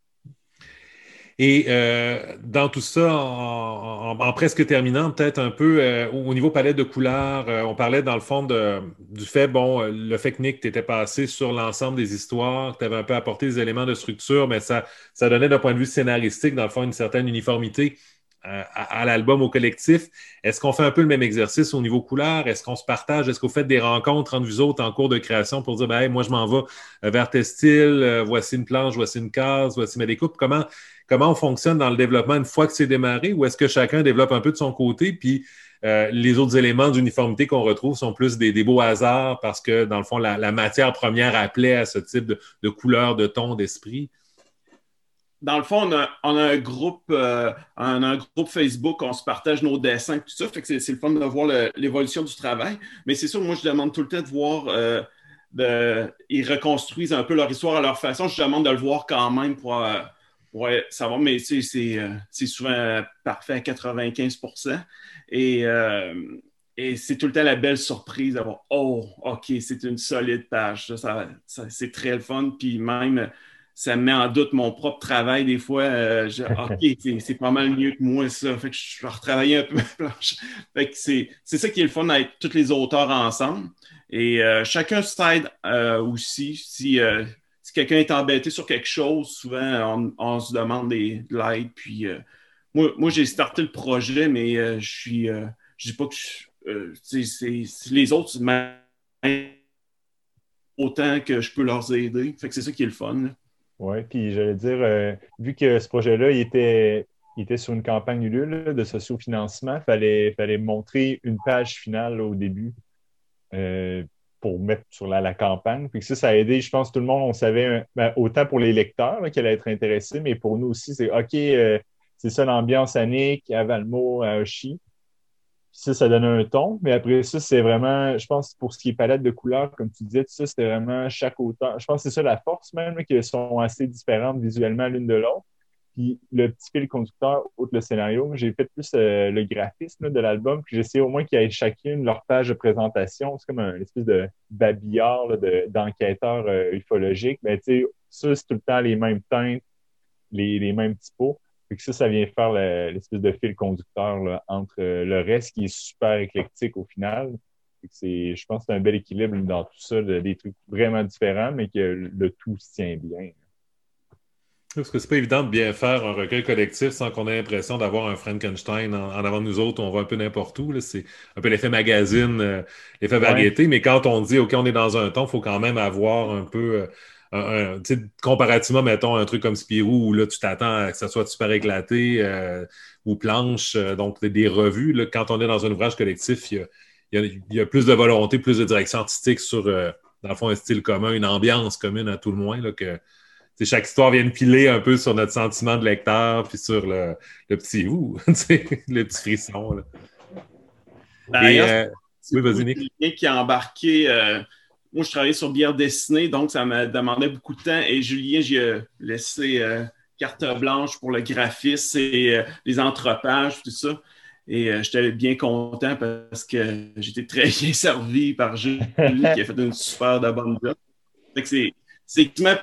Et dans tout ça, en presque terminant, peut-être un peu au niveau palette de couleurs, on parlait dans le fond du fait, le fait que Nick t'était passé sur l'ensemble des histoires, que tu avais un peu apporté des éléments de structure, mais ça donnait d'un point de vue scénaristique, dans le fond, une certaine uniformité à l'album, au collectif. Est-ce qu'on fait un peu le même exercice au niveau couleur? Est-ce qu'on se partage? Est-ce qu'on fait des rencontres entre vous autres en cours de création pour dire, hey, moi, je m'en vais vers tes styles, voici une planche, voici une case, voici ma découpe? Comment on fonctionne dans le développement une fois que c'est démarré, ou est-ce que chacun développe un peu de son côté, puis les autres éléments d'uniformité qu'on retrouve sont plus des beaux hasards parce que, dans le fond, la matière première appelait à ce type de couleur, de ton, d'esprit? Dans le fond, on a un groupe Facebook, on se partage nos dessins, tout ça. Fait que c'est le fun de voir l'évolution du travail. Mais c'est sûr, moi, je demande tout le temps de voir, ils reconstruisent un peu leur histoire à leur façon. Je demande de le voir quand même pour savoir, mais c'est souvent parfait à 95%. Et c'est tout le temps la belle surprise d'avoir, oh, OK, c'est une solide page. Ça, c'est très le fun. Puis même ça me met en doute mon propre travail des fois. OK, c'est pas mal mieux que moi, ça. Fait que je vais retravailler un peu ma planche. Fait que c'est ça qui est le fun d'être tous les auteurs ensemble. Et chacun s'aide aussi. Si quelqu'un est embêté sur quelque chose, souvent on se demande de l'aide. Puis moi j'ai starté le projet, mais je dis pas que c'est les autres m'aident autant que je peux leur aider. Fait que c'est ça qui est le fun, là. Oui, puis j'allais dire, vu que ce projet-là, il était sur une campagne Ulule là, de sociofinancement, fallait montrer une page finale là, au début pour mettre sur la campagne. Puis ça a aidé, je pense, tout le monde, on savait, autant pour les lecteurs là, qui allaient être intéressés, mais pour nous aussi, c'est OK, c'est ça l'ambiance à Nick, à Valmo, à Oshi. Ça donne un ton, mais après ça, c'est vraiment, je pense, pour ce qui est palette de couleurs, comme tu disais, tout ça, c'était vraiment chaque auteur. Je pense que c'est ça la force même, là, qu'elles sont assez différentes visuellement l'une de l'autre. Puis le petit fil conducteur, outre le scénario, j'ai fait plus le graphisme là, de l'album, puis j'essaie au moins qu'il y ait chacune leur page de présentation. C'est comme une espèce de babillard là, d'enquêteur ufologique. Mais tu sais, ça, c'est tout le temps les mêmes teintes, les mêmes typos. Fait que ça vient faire l'espèce de fil conducteur là, entre le reste qui est super éclectique au final. Fait que je pense que c'est un bel équilibre dans tout ça, des trucs vraiment différents, mais que le tout se tient bien. Parce que c'est pas évident de bien faire un recueil collectif sans qu'on ait l'impression d'avoir un Frankenstein en avant de nous autres, on va un peu n'importe où. Là. C'est un peu l'effet magazine, l'effet variété, mais quand on dit, OK, on est dans un ton, il faut quand même avoir un peu... tu sais, comparativement, mettons, un truc comme Spirou, où là, tu t'attends à que ça soit super éclaté, ou Planche, donc des revues. Là, quand on est dans un ouvrage collectif, il y a plus de volonté, plus de direction artistique sur, dans le fond, un style commun, une ambiance commune à tout le moins, là, que chaque histoire vient piler un peu sur notre sentiment de lecteur, puis sur le petit le petit frisson. Là. D'ailleurs, oui, vas-y, Nick. Julien qui a embarqué. Moi, je travaillais sur bière dessinée, donc ça me demandait beaucoup de temps. Et Julien, j'ai laissé carte blanche pour le graphisme et les entrepages, tout ça. Et j'étais bien content parce que j'étais très bien servi par Julien qui a fait une super de bonne job. Fait que c'est exactement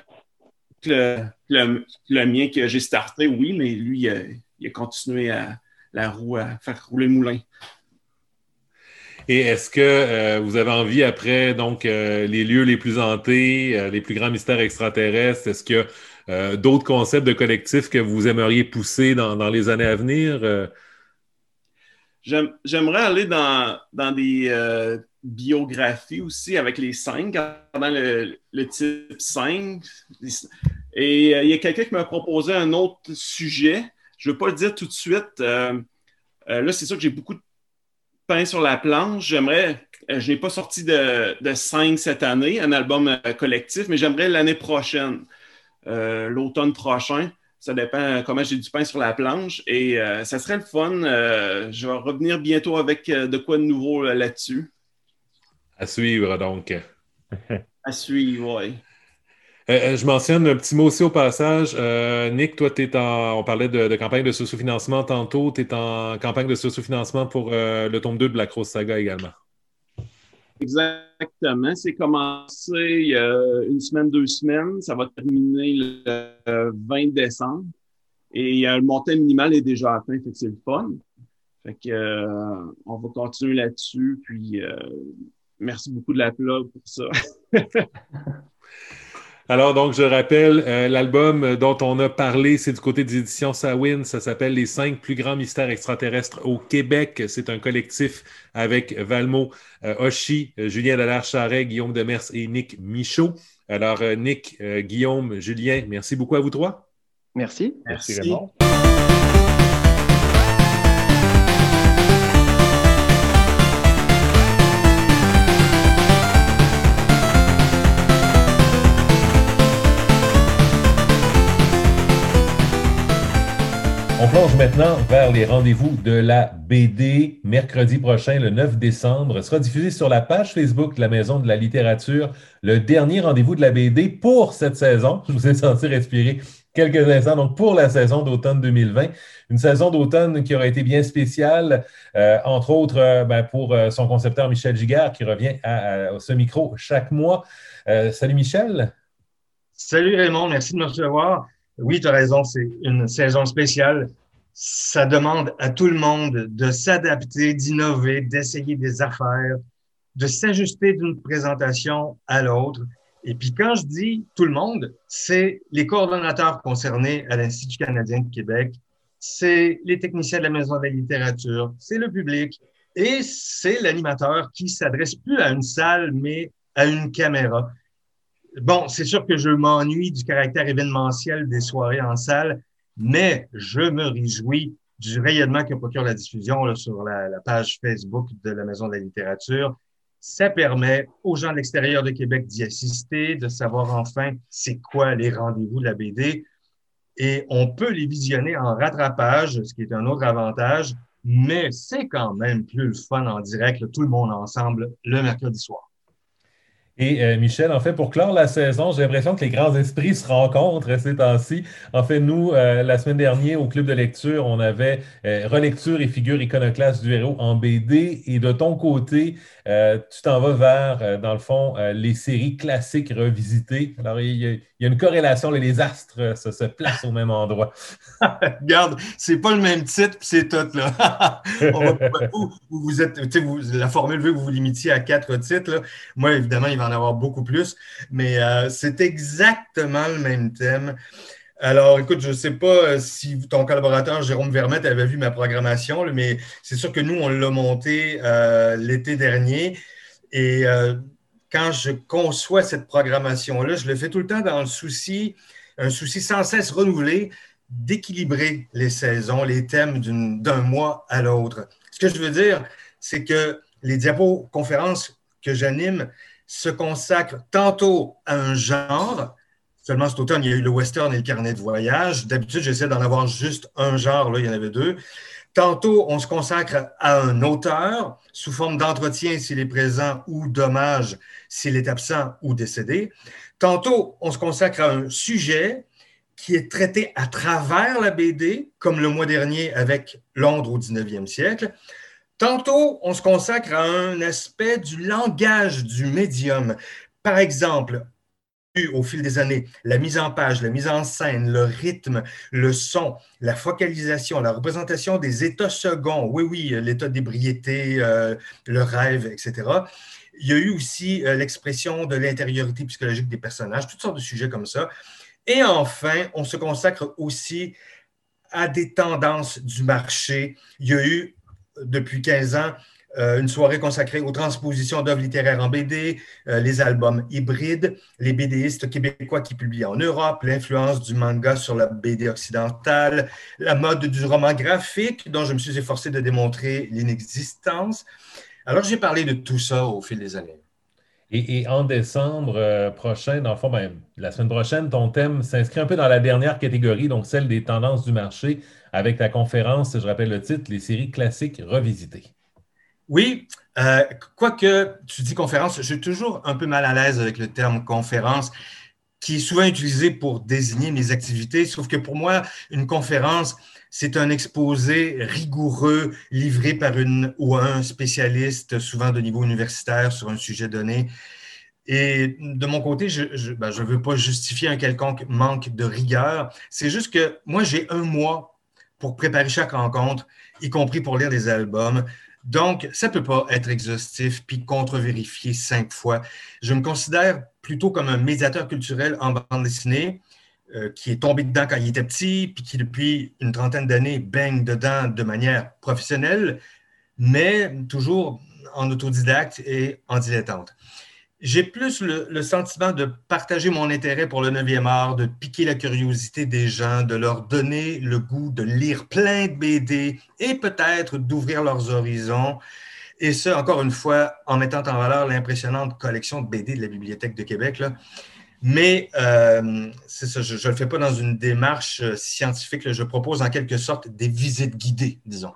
le mien que j'ai starté, oui, mais lui, il a continué à la roue, à faire rouler le moulin. Et est-ce que vous avez envie, après donc les lieux les plus hantés, les plus grands mystères extraterrestres, est-ce qu'il y a d'autres concepts de collectifs que vous aimeriez pousser dans les années à venir? J'aimerais aller dans des biographies aussi avec les 5, dans le type 5. Et il y a quelqu'un qui m'a proposé un autre sujet. Je ne veux pas le dire tout de suite. Là, c'est sûr que j'ai beaucoup de pain sur la planche. Je n'ai pas sorti de 5 cette année, un album collectif, mais j'aimerais l'année prochaine, l'automne prochain. Ça dépend comment j'ai du pain sur la planche. Et ça serait le fun. Je vais revenir bientôt avec de quoi de nouveau là-dessus. À suivre, donc. À suivre, oui. Je mentionne un petit mot aussi au passage. Nick, toi, on parlait de campagne de sociofinancement tantôt. Tu es en campagne de sociofinancement pour le tome 2 de la Grosse Saga également. Exactement. C'est commencé il y a une semaine, 2 semaines. Ça va terminer le 20 décembre. Et le montant minimal est déjà atteint, fait que c'est le fun. Fait que on va continuer là-dessus. Puis merci beaucoup de la plug pour ça. Alors, donc, je rappelle, l'album dont on a parlé, c'est du côté des éditions Sawin. Ça s'appelle Les 5 plus grands mystères extraterrestres au Québec. C'est un collectif avec Valmo, Oshi, Julien Dallaire-Charret, Guillaume Demers et Nick Michaud. Alors, Nick, Guillaume, Julien, merci beaucoup à vous trois. Merci. Merci Raymond. On plonge maintenant vers les rendez-vous de la BD. Mercredi prochain, le 9 décembre, sera diffusé sur la page Facebook de la Maison de la littérature le dernier rendez-vous de la BD pour cette saison. Je vous ai senti respirer quelques instants, donc pour la saison d'automne 2020. Une saison d'automne qui aura été bien spéciale, entre autres pour son concepteur Michel Giguère qui revient à ce micro chaque mois. Salut Michel. Salut Raymond, merci de me recevoir. Oui, tu as raison, c'est une saison spéciale. Ça demande à tout le monde de s'adapter, d'innover, d'essayer des affaires, de s'ajuster d'une présentation à l'autre. Et puis quand je dis tout le monde, c'est les coordonnateurs concernés à l'Institut canadien de Québec, c'est les techniciens de la Maison de la littérature, c'est le public et c'est l'animateur qui s'adresse plus à une salle, mais à une caméra. Bon, c'est sûr que je m'ennuie du caractère événementiel des soirées en salle, mais je me réjouis du rayonnement que procure la diffusion là, sur la page Facebook de la Maison de la littérature. Ça permet aux gens de l'extérieur de Québec d'y assister, de savoir enfin c'est quoi les rendez-vous de la BD. Et on peut les visionner en rattrapage, ce qui est un autre avantage, mais c'est quand même plus le fun en direct, là, tout le monde ensemble, le mercredi soir. Et Michel, en fait, pour clore la saison, j'ai l'impression que les grands esprits se rencontrent ces temps-ci. En fait, nous, la semaine dernière, au club de lecture, on avait relecture et figures iconoclastes du héros en BD. Et de ton côté, tu t'en vas vers, dans le fond, les séries classiques revisitées. Alors, il y a une corrélation, là, les astres se placent au même endroit. Regarde, c'est pas le même titre, puis c'est tout, là. Vous êtes, la formule veut que vous vous limitiez à 4 titres, là. Moi, évidemment, il va en avoir beaucoup plus, mais c'est exactement le même thème. Alors, écoute, je ne sais pas si ton collaborateur Jérôme Vermette avait vu ma programmation, là, mais c'est sûr que nous, on l'a monté l'été dernier. Et quand je conçois cette programmation-là, je le fais tout le temps dans un souci sans cesse renouvelé d'équilibrer les saisons, les thèmes d'un mois à l'autre. Ce que je veux dire, c'est que les diapo-conférences que j'anime se consacrent tantôt à un genre. Seulement cet automne, il y a eu le western et le carnet de voyage. D'habitude, j'essaie d'en avoir juste un genre, là, il y en avait 2. Tantôt, on se consacre à un auteur sous forme d'entretien s'il est présent ou d'hommage s'il est absent ou décédé. Tantôt, on se consacre à un sujet qui est traité à travers la BD, comme le mois dernier avec Londres au 19e siècle. Tantôt, on se consacre à un aspect du langage du médium. Par exemple, au fil des années, la mise en page, la mise en scène, le rythme, le son, la focalisation, la représentation des états seconds, oui, l'état d'ébriété, le rêve, etc. Il y a eu aussi l'expression de l'intériorité psychologique des personnages, toutes sortes de sujets comme ça. Et enfin, on se consacre aussi à des tendances du marché. Il y a eu, depuis 15 ans, une soirée consacrée aux transpositions d'œuvres littéraires en BD, les albums hybrides, les BDistes québécois qui publient en Europe, l'influence du manga sur la BD occidentale, la mode du roman graphique, dont je me suis efforcé de démontrer l'inexistence. Alors, j'ai parlé de tout ça au fil des années. Et en décembre prochain, dans le fond, ben, la semaine prochaine, ton thème s'inscrit un peu dans la dernière catégorie, donc celle des tendances du marché, avec ta conférence, je rappelle le titre, les séries classiques revisitées. Oui, quoique tu dis conférence, je suis toujours un peu mal à l'aise avec le terme conférence, qui est souvent utilisé pour désigner mes activités, sauf que pour moi, une conférence, c'est un exposé rigoureux livré par une ou un spécialiste, souvent de niveau universitaire, sur un sujet donné. Et de mon côté, je ne veux pas justifier un quelconque manque de rigueur. C'est juste que moi, j'ai un mois pour préparer chaque rencontre, y compris pour lire les albums. Donc, ça ne peut pas être exhaustif puis contre-vérifié 5 fois. Je me considère plutôt comme un médiateur culturel en bande dessinée qui est tombé dedans quand il était petit puis qui, depuis une trentaine d'années, baigne dedans de manière professionnelle, mais toujours en autodidacte et en dilettante. J'ai plus le sentiment de partager mon intérêt pour le 9e art, de piquer la curiosité des gens, de leur donner le goût de lire plein de BD et peut-être d'ouvrir leurs horizons. Et ça, encore une fois, en mettant en valeur l'impressionnante collection de BD de la Bibliothèque de Québec, là. Mais c'est ça, je ne le fais pas dans une démarche scientifique, là. Je propose en quelque sorte des visites guidées, disons.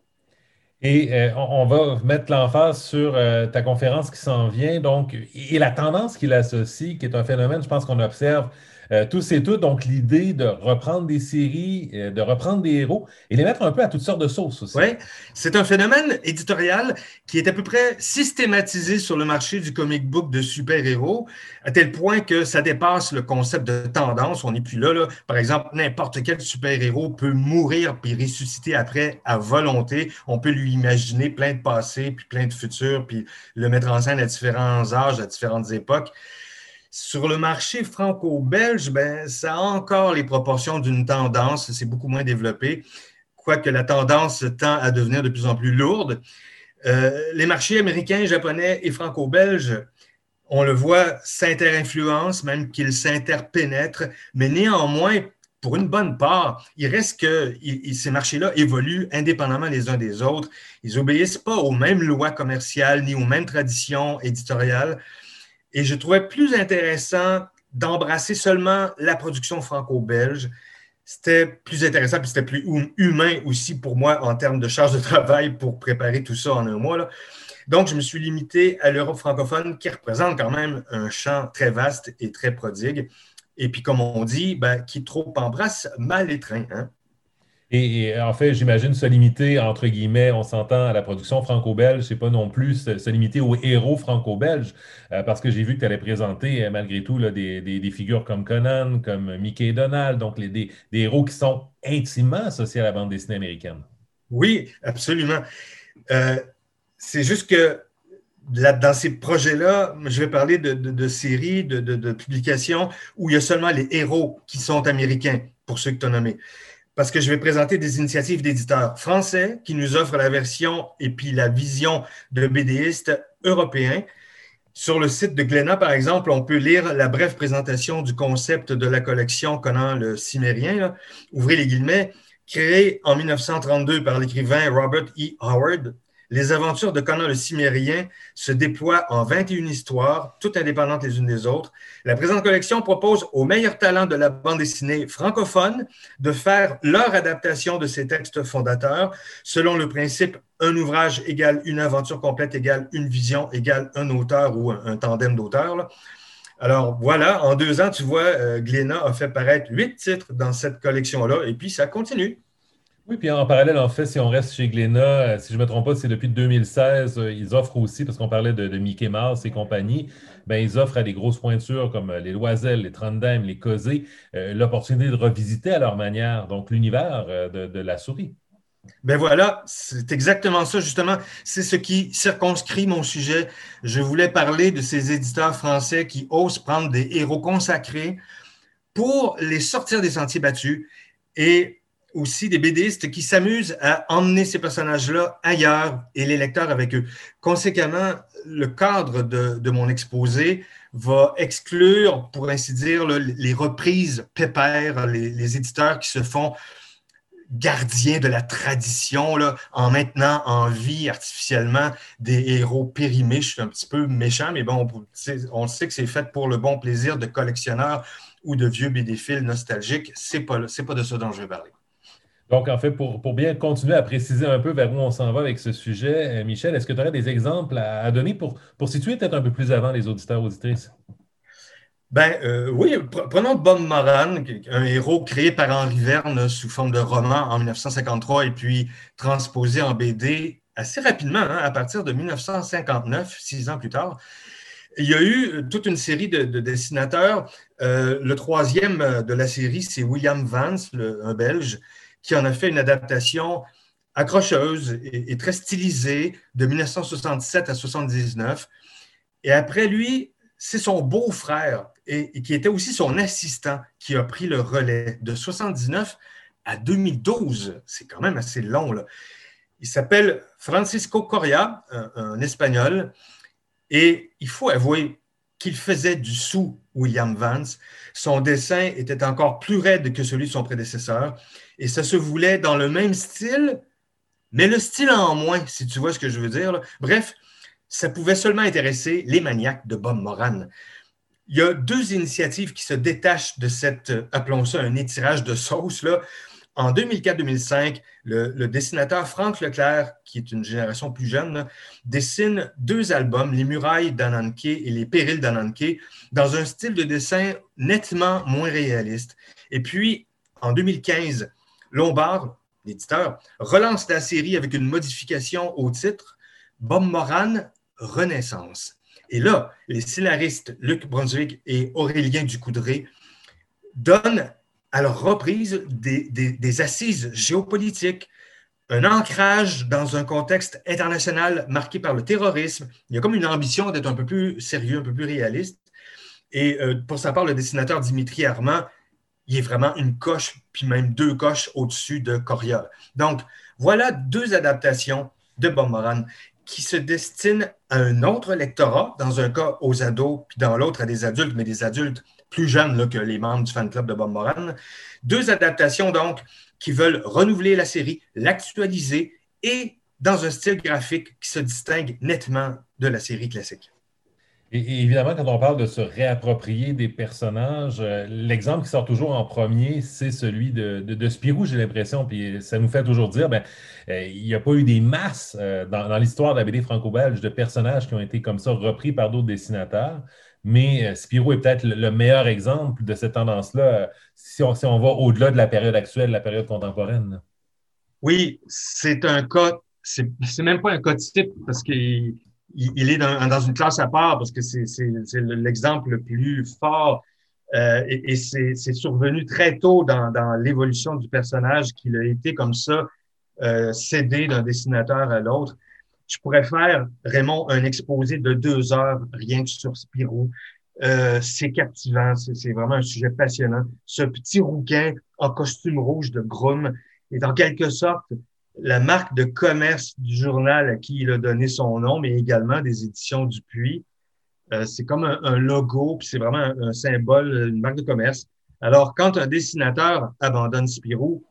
Et on va mettre l'emphase sur ta conférence qui s'en vient, donc, et la tendance qui l'associe, qui est un phénomène, je pense qu'on observe tous et toutes, donc l'idée de reprendre des séries, de reprendre des héros et les mettre un peu à toutes sortes de sauces aussi. Oui, c'est un phénomène éditorial qui est à peu près systématisé sur le marché du comic book de super-héros, à tel point que ça dépasse le concept de tendance. On n'est plus là, là. Par exemple, n'importe quel super-héros peut mourir puis ressusciter après à volonté. On peut lui imaginer plein de passés puis plein de futurs, puis le mettre en scène à différents âges, à différentes époques. Sur le marché franco-belge, ben, ça a encore les proportions d'une tendance, c'est beaucoup moins développé, quoique la tendance tend à devenir de plus en plus lourde. Les marchés américains, japonais et franco-belges, on le voit, s'inter-influencent, même qu'ils s'interpénètrent, mais néanmoins, pour une bonne part, il reste que ces marchés-là évoluent indépendamment les uns des autres. Ils n'obéissent pas aux mêmes lois commerciales ni aux mêmes traditions éditoriales. Et je trouvais plus intéressant d'embrasser seulement la production franco-belge. C'était plus intéressant, puis c'était plus humain aussi pour moi en termes de charge de travail pour préparer tout ça en un mois, là. Donc, je me suis limité à l'Europe francophone qui représente quand même un champ très vaste et très prodigue. Et puis, comme on dit, ben, qui trop embrasse, mal étreint, hein? Et en fait, j'imagine se limiter, entre guillemets, on s'entend à la production franco-belge, c'est pas non plus se limiter aux héros franco-belges, parce que j'ai vu que tu allais présenter, malgré tout, là, des figures comme Conan, comme Mickey et Donald, donc des héros qui sont intimement associés à la bande dessinée américaine. Oui, absolument. C'est juste que là, dans ces projets-là, je vais parler de séries, de publications où il y a seulement les héros qui sont américains, pour ceux que tu as nommés. Parce que je vais présenter des initiatives d'éditeurs français qui nous offrent la version et puis la vision de BDistes européens. Sur le site de Glénat, par exemple, on peut lire la brève présentation du concept de la collection Conan le Cimérien, là, ouvrez les guillemets, créée en 1932 par l'écrivain Robert E. Howard. Les aventures de Conan le Cimérien se déploient en 21 histoires, toutes indépendantes les unes des autres. La présente collection propose aux meilleurs talents de la bande dessinée francophone de faire leur adaptation de ces textes fondateurs selon le principe un ouvrage égale une aventure complète égale une vision égale un auteur ou un tandem d'auteurs, là. Alors voilà, en 2 ans, tu vois, Glénat a fait paraître 8 titres dans cette collection-là et puis ça continue. Oui, puis en parallèle, en fait, si on reste chez Glénat, si je ne me trompe pas, c'est depuis 2016, ils offrent aussi, parce qu'on parlait de Mickey Mouse et compagnie, ben, ils offrent à des grosses pointures comme les Loisel, les Trondheim, les Cosé, l'opportunité de revisiter à leur manière, donc l'univers de la souris. Ben voilà, c'est exactement ça, justement. C'est ce qui circonscrit mon sujet. Je voulais parler de ces éditeurs français qui osent prendre des héros consacrés pour les sortir des sentiers battus et aussi des BDistes qui s'amusent à emmener ces personnages-là ailleurs et les lecteurs avec eux. Conséquemment, le cadre de mon exposé va exclure, pour ainsi dire, les reprises pépères, les éditeurs qui se font gardiens de la tradition là, en maintenant en vie artificiellement des héros périmés. Je suis un petit peu méchant, mais bon, on sait que c'est fait pour le bon plaisir de collectionneurs ou de vieux BD-philes nostalgiques. C'est pas de ça dont je vais parler. Donc, en fait, pour bien continuer à préciser un peu vers où on s'en va avec ce sujet, Michel, est-ce que tu aurais des exemples à donner pour situer peut-être un peu plus avant les auditeurs auditrices? Ben oui, prenons Bob Moran, un héros créé par Henri Verne sous forme de roman en 1953 et puis transposé en BD assez rapidement, hein, à partir de 1959, 6 ans plus tard. Il y a eu toute une série de dessinateurs. Le troisième de la série, c'est William Vance, un Belge, qui en a fait une adaptation accrocheuse et très stylisée de 1967 à 1979. Et après lui, c'est son beau-frère et qui était aussi son assistant qui a pris le relais de 1979 à 2012. C'est quand même assez long, là. Il s'appelle Francisco Coria, un Espagnol, et il faut avouer qu'il faisait du sous William Vance. Son dessin était encore plus raide que celui de son prédécesseur et ça se voulait dans le même style, mais le style en moins, si tu vois ce que je veux dire, là. Bref, ça pouvait seulement intéresser les maniaques de Bob Moran. Il y a 2 initiatives qui se détachent de cette, appelons ça un étirage de sauce, là. en 2004-2005, le dessinateur Franck Leclerc, qui est une génération plus jeune, là, dessine 2 albums, Les Murailles d'Ananke et Les Périls d'Ananke, dans un style de dessin nettement moins réaliste. Et puis, en 2015, Lombard, l'éditeur, relance la série avec une modification au titre Bob Moran, Renaissance. Et là, les scénaristes Luc Brunswick et Aurélien Ducoudray donnent à leur reprise des assises géopolitiques, un ancrage dans un contexte international marqué par le terrorisme. Il y a comme une ambition d'être un peu plus sérieux, un peu plus réaliste. Et pour sa part, le dessinateur Dimitri Armand, il est vraiment une coche, puis même 2 coches au-dessus de Coria. Donc, voilà 2 adaptations de Bob Moran qui se destinent à un autre lectorat, dans un cas aux ados, puis dans l'autre à des adultes, mais des adultes plus jeunes là, que les membres du fan club de Bob Moran. 2 adaptations, donc, qui veulent renouveler la série, l'actualiser et dans un style graphique qui se distingue nettement de la série classique. Et évidemment, quand on parle de se réapproprier des personnages, l'exemple qui sort toujours en premier, c'est celui de Spirou, j'ai l'impression, puis ça nous fait toujours dire, il n'y a pas eu des masses dans l'histoire de la BD franco-belge de personnages qui ont été comme ça repris par d'autres dessinateurs, mais Spirou est peut-être le meilleur exemple de cette tendance-là, si on va au-delà de la période actuelle, la période contemporaine. Oui, c'est un cas, c'est même pas un cas type, parce qu'il est dans une classe à part parce que c'est l'exemple le plus fort et c'est survenu très tôt dans l'évolution du personnage qu'il a été comme ça cédé d'un dessinateur à l'autre. Je pourrais faire, Raymond, un exposé de 2 heures rien que sur Spirou. C'est captivant, c'est vraiment un sujet passionnant. Ce petit rouquin en costume rouge de Groom est en quelque sorte la marque de commerce du journal à qui il a donné son nom, mais également des éditions Dupuis. C'est comme un logo, puis c'est vraiment un symbole, une marque de commerce. Alors, quand un dessinateur abandonne Spirou,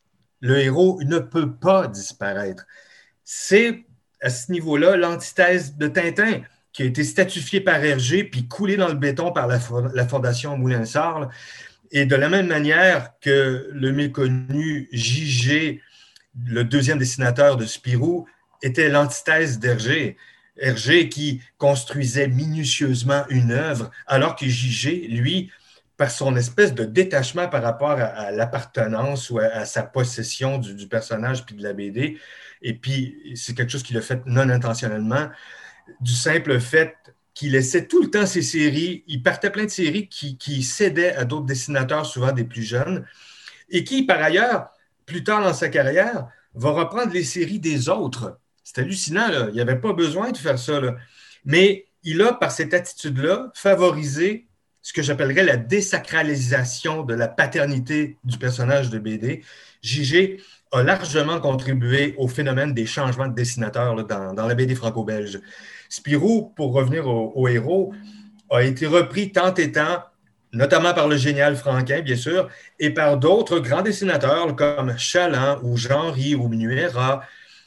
le héros ne peut pas disparaître. C'est, à ce niveau-là, l'antithèse de Tintin, qui a été statufié par Hergé, puis coulé dans le béton par la Fondation Moulin-Sarl. Et de la même manière que le méconnu J.G., le 2e dessinateur de Spirou, était l'antithèse d'Hergé. Hergé qui construisait minutieusement une œuvre, alors que J.G., lui, par son espèce de détachement par rapport à l'appartenance ou à sa possession du personnage puis de la BD, et puis c'est quelque chose qu'il a fait non intentionnellement, du simple fait qu'il laissait tout le temps ses séries, il partait plein de séries qui cédaient à d'autres dessinateurs, souvent des plus jeunes, et qui, par ailleurs, plus tard dans sa carrière, va reprendre les séries des autres. C'est hallucinant, là. Il n'y avait pas besoin de faire ça, là. Mais il a, par cette attitude-là, favorisé ce que j'appellerais la désacralisation de la paternité du personnage de BD. J.G. a largement contribué au phénomène des changements de dessinateurs là, dans la BD franco-belge. Spirou, pour revenir au héros, a été repris tant et tant, notamment par le génial Franquin, bien sûr, et par d'autres grands dessinateurs comme Chaland ou Jean-Ry ou Minuera.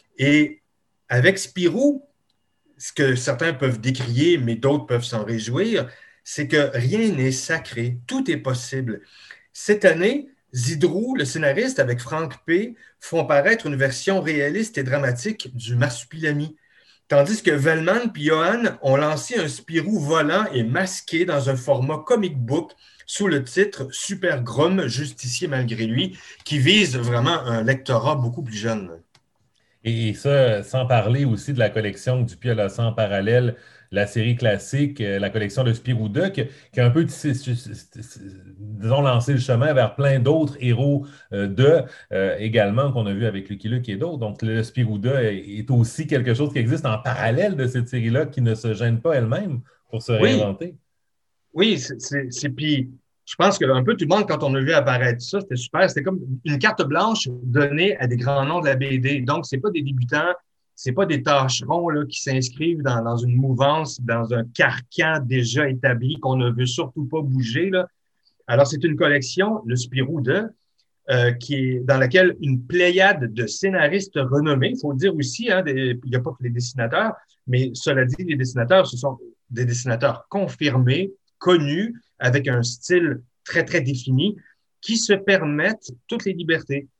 Et avec Spirou, ce que certains peuvent décrier, mais d'autres peuvent s'en réjouir, c'est que rien n'est sacré, tout est possible. Cette année, Zidrou, le scénariste, avec Franck P., font paraître une version réaliste et dramatique du Marsupilami, tandis que Velman et Johan ont lancé un Spirou volant et masqué dans un format comic book sous le titre Super Grom, justicier malgré lui, qui vise vraiment un lectorat beaucoup plus jeune. Et ça, sans parler aussi de la collection du Dupuis à l'Océan parallèle, la série classique, la collection de Spirou 2, qui a un peu, disons, lancé le chemin vers plein d'autres héros également qu'on a vu avec Lucky Luke et d'autres. Donc, le Spirou 2 est aussi quelque chose qui existe en parallèle de cette série-là, qui ne se gêne pas elle-même pour se réinventer. Oui, c'est puis je pense que un peu tout le monde, quand on a vu apparaître ça, c'était super. C'était comme une carte blanche donnée à des grands noms de la BD. Donc, c'est pas des débutants, c'est pas des tâcherons là, qui s'inscrivent dans une mouvance, dans un carcan déjà établi qu'on ne veut surtout pas bouger, là. Alors, c'est une collection, le Spirou 2, dans laquelle une pléiade de scénaristes renommés, il faut le dire aussi, hein, il n'y a pas que les dessinateurs, mais cela dit, les dessinateurs, ce sont des dessinateurs confirmés, connus, avec un style très, très défini, qui se permettent toutes les libertés.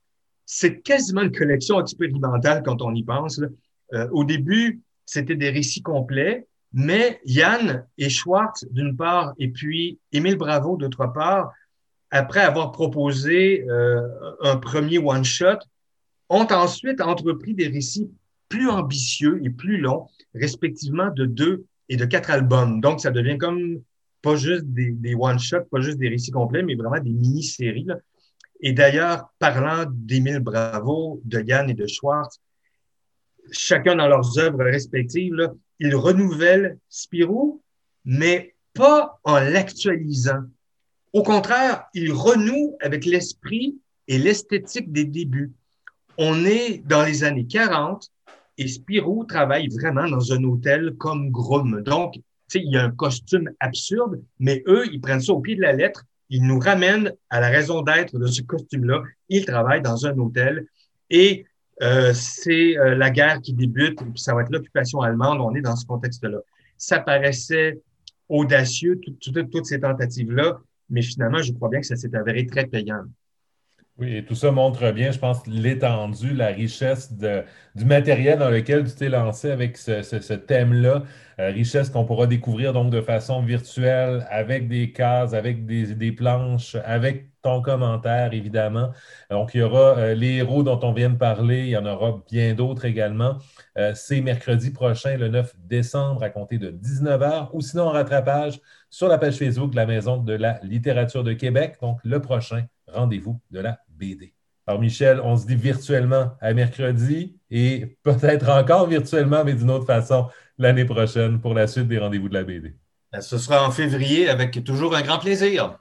c'est quasiment une collection expérimentale quand on y pense, là. Au début, c'était des récits complets, mais Yann et Schwartz, d'une part, et puis Émile Bravo, d'autre part, après avoir proposé un premier one-shot, ont ensuite entrepris des récits plus ambitieux et plus longs, respectivement de 2 et de 4 albums. Donc, ça devient comme pas juste des one-shots, pas juste des récits complets, mais vraiment des mini-séries, là. Et d'ailleurs, parlant d'Émile Bravo, de Yann et de Schwartz, chacun dans leurs œuvres respectives, là, ils renouvellent Spirou, mais pas en l'actualisant. Au contraire, ils renouent avec l'esprit et l'esthétique des débuts. On est dans les années 40 et Spirou travaille vraiment dans un hôtel comme Groom. Donc, tu sais, il y a un costume absurde, mais eux, ils prennent ça au pied de la lettre. Ils nous ramènent à la raison d'être de ce costume-là. Ils travaillent dans un hôtel et c'est la guerre qui débute, et puis ça va être l'occupation allemande. On est dans ce contexte-là. Ça paraissait audacieux, toutes ces tentatives-là, mais finalement, je crois bien que ça s'est avéré très payant. Oui, et tout ça montre bien, je pense, l'étendue, la richesse du matériel dans lequel tu t'es lancé avec ce thème-là. Richesse qu'on pourra découvrir donc de façon virtuelle, avec des cases, avec des planches, avec ton commentaire, évidemment. Donc, il y aura les héros dont on vient de parler, il y en aura bien d'autres également. C'est mercredi prochain, le 9 décembre, à compter de 19h, ou sinon en rattrapage sur la page Facebook de la Maison de la littérature de Québec. Donc, le prochain rendez-vous de la BD. Alors, Michel, on se dit virtuellement à mercredi et peut-être encore virtuellement, mais d'une autre façon, l'année prochaine pour la suite des rendez-vous de la BD. Ce sera en février avec toujours un grand plaisir.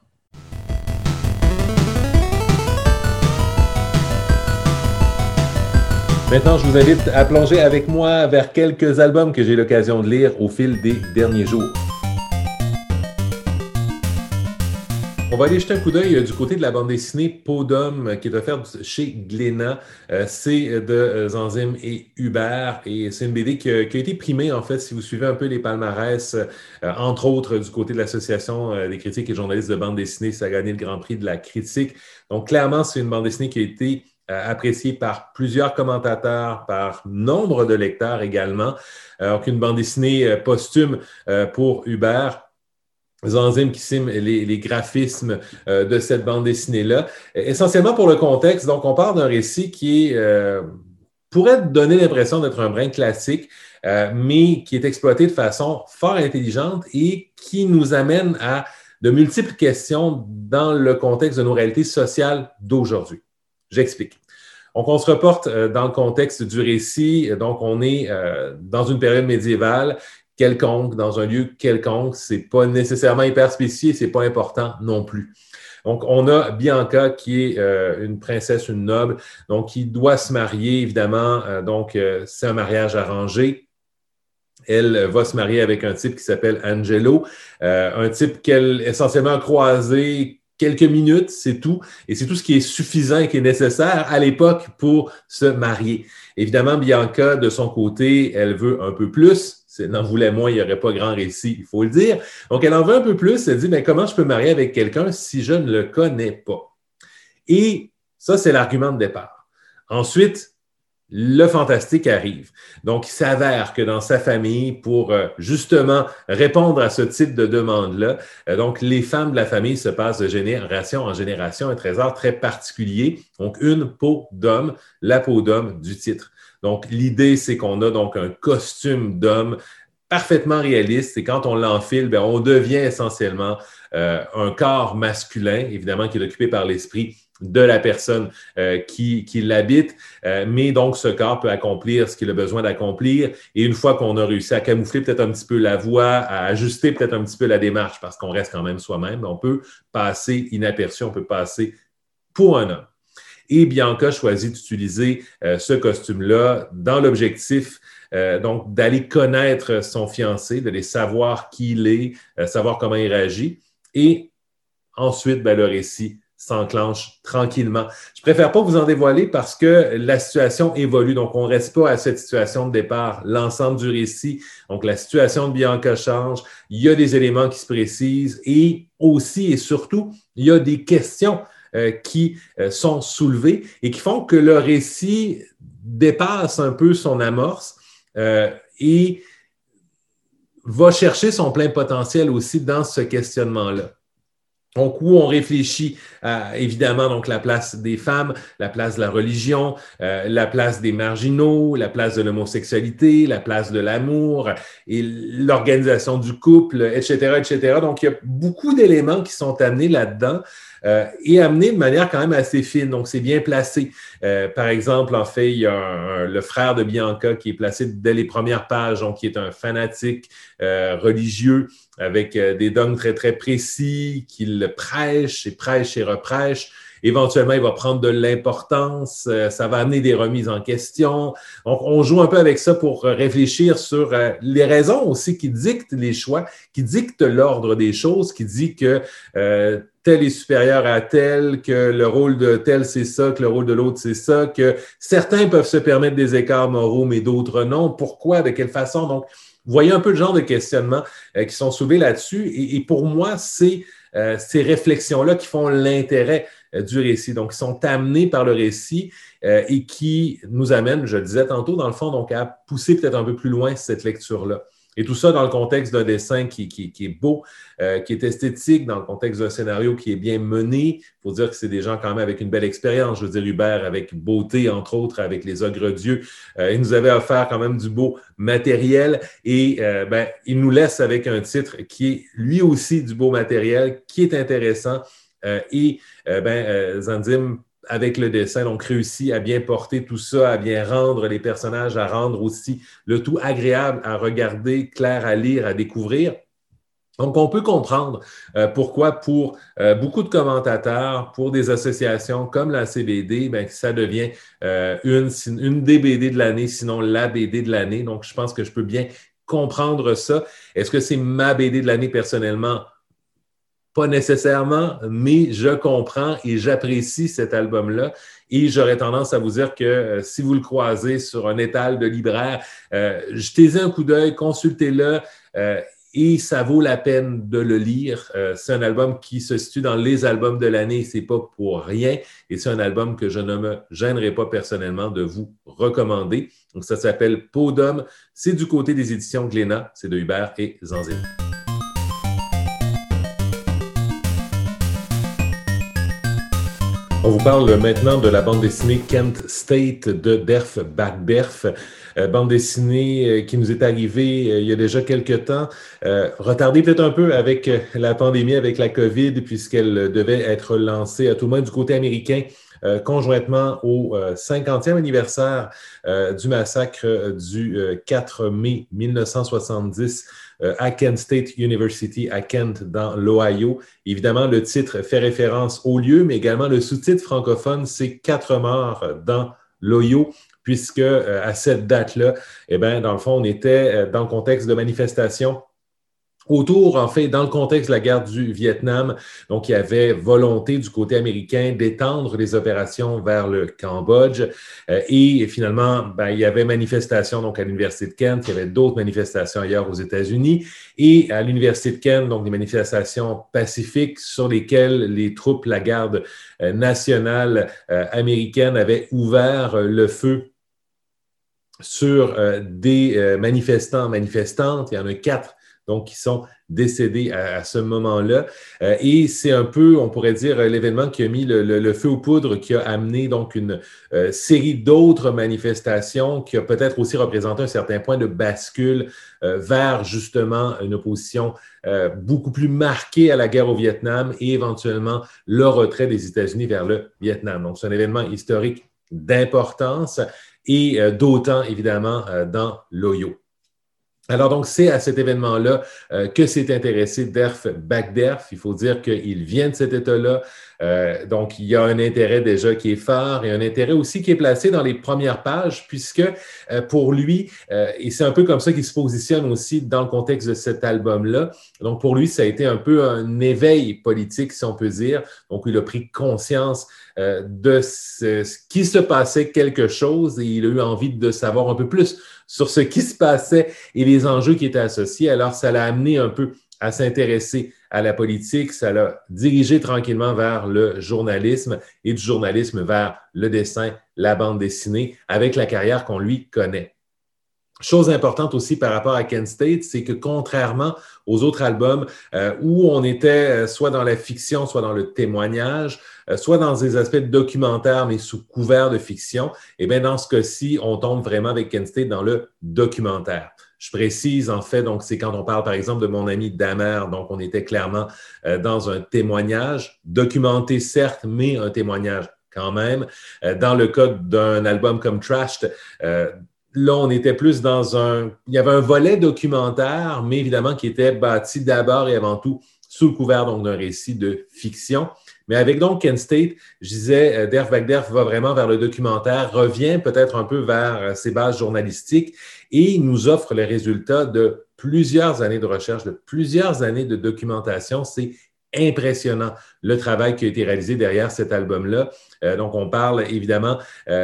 Maintenant, je vous invite à plonger avec moi vers quelques albums que j'ai eu l'occasion de lire au fil des derniers jours. On va aller jeter un coup d'œil du côté de la bande dessinée Peau d'homme qui est offerte chez Glénat. C'est de Zanzim et Hubert et c'est une BD qui a été primée en fait si vous suivez un peu les palmarès, entre autres du côté de l'Association des critiques et journalistes de bande dessinée, ça a gagné le Grand Prix de la critique. Donc clairement, c'est une bande dessinée qui a été appréciée par plusieurs commentateurs, par nombre de lecteurs également. Donc une bande dessinée posthume pour Hubert. Zanzim qui signe les graphismes de cette bande dessinée-là. Essentiellement pour le contexte, donc on part d'un récit qui pourrait donner l'impression d'être un brin classique, mais qui est exploité de façon fort intelligente et qui nous amène à de multiples questions dans le contexte de nos réalités sociales d'aujourd'hui. J'explique. Donc, on se reporte dans le contexte du récit. Donc, on est dans une période médiévale quelconque, dans un lieu quelconque. C'est pas nécessairement hyper spécifié, c'est pas important non plus. Donc, on a Bianca qui est une princesse, une noble, donc qui doit se marier, évidemment. Donc, c'est un mariage arrangé. Elle va se marier avec un type qui s'appelle Angelo, un type qu'elle essentiellement a croisé quelques minutes, c'est tout. Et c'est tout ce qui est suffisant et qui est nécessaire à l'époque pour se marier. Évidemment, Bianca, de son côté, elle veut un peu plus. Si elle en voulait moins, il n'y aurait pas grand récit, il faut le dire. Donc, elle en veut un peu plus. Elle dit, mais comment je peux me marier avec quelqu'un si je ne le connais pas? Et ça, c'est l'argument de départ. Ensuite, le fantastique arrive. Donc, il s'avère que dans sa famille, pour justement répondre à ce type de demande-là, donc les femmes de la famille se passent de génération en génération un trésor très particulier. Donc, une peau d'homme, la peau d'homme du titre. Donc, l'idée, c'est qu'on a donc un costume d'homme parfaitement réaliste et quand on l'enfile, bien, on devient essentiellement un corps masculin, évidemment, qui est occupé par l'esprit de la personne qui l'habite, mais donc ce corps peut accomplir ce qu'il a besoin d'accomplir et une fois qu'on a réussi à camoufler peut-être un petit peu la voix, à ajuster peut-être un petit peu la démarche parce qu'on reste quand même soi-même, on peut passer inaperçu, on peut passer pour un homme. Et Bianca choisit d'utiliser ce costume-là dans l'objectif donc d'aller connaître son fiancé, d'aller savoir qui il est, savoir comment il réagit et ensuite ben, le récit s'enclenche tranquillement. Je préfère pas vous en dévoiler parce que la situation évolue. Donc, on ne reste pas à cette situation de départ. L'ensemble du récit, donc la situation de Bianca change. Il y a des éléments qui se précisent et aussi et surtout, il y a des questions qui sont soulevés et qui font que le récit dépasse un peu son amorce et va chercher son plein potentiel aussi dans ce questionnement-là. Donc, où on réfléchit à, évidemment, donc, la place des femmes, la place de la religion, la place des marginaux, la place de l'homosexualité, la place de l'amour et l'organisation du couple, etc., etc. Donc, il y a beaucoup d'éléments qui sont amenés là-dedans et amenés de manière quand même assez fine. Donc, c'est bien placé. Par exemple, en fait, il y a le frère de Bianca qui est placé dès les premières pages, donc qui est un fanatique religieux, avec des dogmes très, très précis, qu'il prêche et reprêche. Éventuellement, il va prendre de l'importance, ça va amener des remises en question. Donc, on joue un peu avec ça pour réfléchir sur les raisons aussi qui dictent les choix, qui dictent l'ordre des choses, qui dit que tel est supérieur à tel, que le rôle de tel, c'est ça, que le rôle de l'autre, c'est ça, que certains peuvent se permettre des écarts moraux, mais d'autres non. Pourquoi? De quelle façon? Donc, vous voyez un peu le genre de questionnements qui sont soulevés là-dessus. Et pour moi, c'est ces réflexions-là qui font l'intérêt du récit. Donc, ils sont amenés par le récit et qui nous amènent, je le disais tantôt, dans le fond, donc à pousser peut-être un peu plus loin cette lecture-là. Et tout ça dans le contexte d'un dessin qui est beau, qui est esthétique, dans le contexte d'un scénario qui est bien mené. Il faut dire que c'est des gens quand même avec une belle expérience. Je veux dire, Hubert avec Beauté, entre autres, avec Les Ogres-Dieux. Il nous avait offert quand même du beau matériel et il nous laisse avec un titre qui est lui aussi du beau matériel, qui est intéressant. Zandim, avec le dessin, donc réussit à bien porter tout ça, à bien rendre les personnages, à rendre aussi le tout agréable à regarder, clair à lire, à découvrir. Donc, on peut comprendre pourquoi pour beaucoup de commentateurs, pour des associations comme la CBD, ça devient une des BD de l'année, sinon la BD de l'année. Donc, je pense que je peux bien comprendre ça. Est-ce que c'est ma BD de l'année personnellement? Pas nécessairement, mais je comprends et j'apprécie cet album-là. Et j'aurais tendance à vous dire que si vous le croisez sur un étal de libraire, jetez-y un coup d'œil, consultez-le et ça vaut la peine de le lire. C'est un album qui se situe dans les albums de l'année, c'est pas pour rien. Et c'est un album que je ne me gênerai pas personnellement de vous recommander. Donc ça s'appelle Peau d'homme. C'est du côté des éditions Glénat, c'est de Hubert et Zanzim. On vous parle maintenant de la bande dessinée Kent State de Derf Backderf, bande dessinée qui nous est arrivée il y a déjà quelques temps, retardée peut-être un peu avec la pandémie, avec la COVID, puisqu'elle devait être lancée à tout le moins du côté américain conjointement au 50e anniversaire du massacre du 4 mai 1970 à Kent State University, à Kent, dans l'Ohio. Évidemment, le titre fait référence au lieu, mais également le sous-titre francophone, c'est 4 morts dans l'Ohio, puisque à cette date-là, dans le fond, on était dans le contexte de manifestations autour, en fait, dans le contexte de la guerre du Vietnam. Donc, il y avait volonté du côté américain d'étendre les opérations vers le Cambodge. Et finalement, il y avait manifestation donc, à l'Université de Kent. Il y avait d'autres manifestations ailleurs aux États-Unis. Et à l'Université de Kent, donc des manifestations pacifiques sur lesquelles les troupes, la garde nationale américaine avaient ouvert le feu sur des manifestants, manifestantes. Il y en a 4 donc qui sont décédés à ce moment-là. Et c'est un peu, on pourrait dire, l'événement qui a mis le feu aux poudres, qui a amené donc une série d'autres manifestations, qui a peut-être aussi représenté un certain point de bascule vers justement une opposition beaucoup plus marquée à la guerre au Vietnam et éventuellement le retrait des États-Unis vers le Vietnam. Donc, c'est un événement historique d'importance et d'autant, évidemment, dans l'Ohio. Alors donc, c'est à cet événement-là que s'est intéressé Derf Backderf. Il faut dire qu'il vient de cet État-là. Donc, il y a un intérêt déjà qui est fort et un intérêt aussi qui est placé dans les premières pages puisque pour lui, et c'est un peu comme ça qu'il se positionne aussi dans le contexte de cet album-là, donc pour lui, ça a été un peu un éveil politique, si on peut dire. Donc, il a pris conscience de ce qui se passait quelque chose et il a eu envie de savoir un peu plus sur ce qui se passait et les enjeux qui étaient associés. Alors, ça l'a amené un peu à s'intéresser à la politique, ça l'a dirigé tranquillement vers le journalisme et du journalisme vers le dessin, la bande dessinée, avec la carrière qu'on lui connaît. Chose importante aussi par rapport à Kent State, c'est que contrairement aux autres albums où on était soit dans la fiction, soit dans le témoignage, soit dans des aspects documentaires, mais sous couvert de fiction, eh bien, dans ce cas-ci, on tombe vraiment avec Kent State dans le documentaire. Je précise, en fait, donc c'est quand on parle, par exemple, de mon ami Damer, donc on était clairement dans un témoignage, documenté certes, mais un témoignage quand même. Dans le cas d'un album comme Trashed, là, on était plus dans il y avait un volet documentaire, mais évidemment qui était bâti d'abord et avant tout sous le couvert donc d'un récit de fiction. Mais avec donc Kent State, je disais, Derf Backderf va vraiment vers le documentaire, revient peut-être un peu vers ses bases journalistiques et nous offre le résultat de plusieurs années de recherche, de plusieurs années de documentation. C'est impressionnant le travail qui a été réalisé derrière cet album-là. Donc, on parle évidemment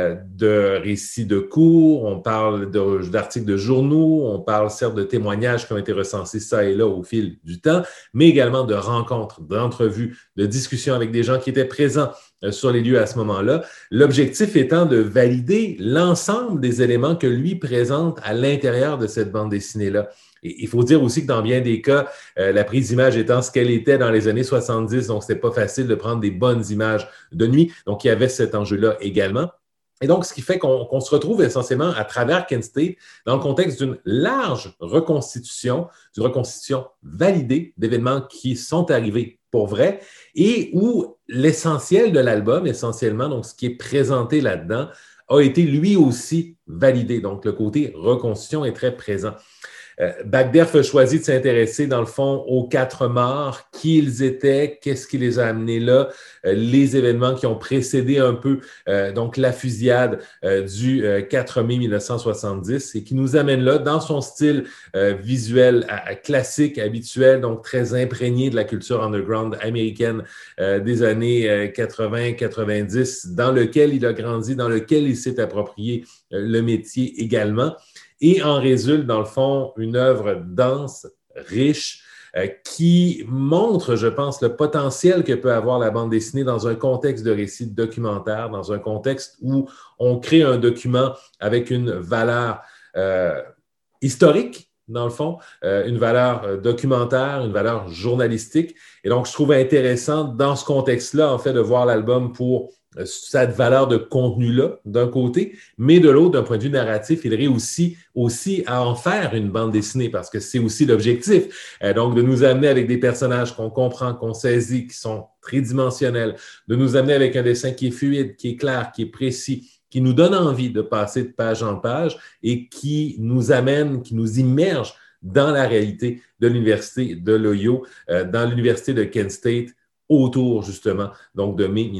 de récits de cours, on parle d'articles de journaux, on parle certes de témoignages qui ont été recensés ça et là au fil du temps, mais également de rencontres, d'entrevues, de discussions avec des gens qui étaient présents sur les lieux à ce moment-là. L'objectif étant de valider l'ensemble des éléments que lui présente à l'intérieur de cette bande dessinée-là. Et il faut dire aussi que dans bien des cas, la prise d'image étant ce qu'elle était dans les années 70, donc c'était pas facile de prendre des bonnes images de nuit. Donc, il y avait cet enjeu-là également. Et donc, ce qui fait qu'on se retrouve essentiellement à travers Kent State dans le contexte d'une large reconstitution, d'une reconstitution validée d'événements qui sont arrivés pour vrai et où l'essentiel de l'album, essentiellement, donc ce qui est présenté là-dedans, a été lui aussi validé. Donc, le côté reconstitution est très présent. Backderf a choisi de s'intéresser, dans le fond, aux 4 morts, qui ils étaient, qu'est-ce qui les a amenés là, les événements qui ont précédé un peu donc la fusillade du 4 mai 1970 et qui nous amène là dans son style visuel classique, habituel, donc très imprégné de la culture underground américaine des années 80-90, dans lequel il a grandi, dans lequel il s'est approprié le métier également. Et en résulte, dans le fond, une œuvre dense, riche, qui montre, je pense, le potentiel que peut avoir la bande dessinée dans un contexte de récit documentaire, dans un contexte où on crée un document avec une valeur historique, dans le fond, une valeur documentaire, une valeur journalistique. Et donc, je trouve intéressant dans ce contexte-là, en fait, de voir l'album pour cette valeur de contenu-là, d'un côté, mais de l'autre, d'un point de vue narratif, il réussit aussi à en faire une bande dessinée, parce que c'est aussi l'objectif. Donc, de nous amener avec des personnages qu'on comprend, qu'on saisit, qui sont tridimensionnels, de nous amener avec un dessin qui est fluide, qui est clair, qui est précis, qui nous donne envie de passer de page en page et qui nous amène, qui nous immerge dans la réalité de l'Université de l'Ohio, dans l'Université de Kent State, autour, justement, donc de mai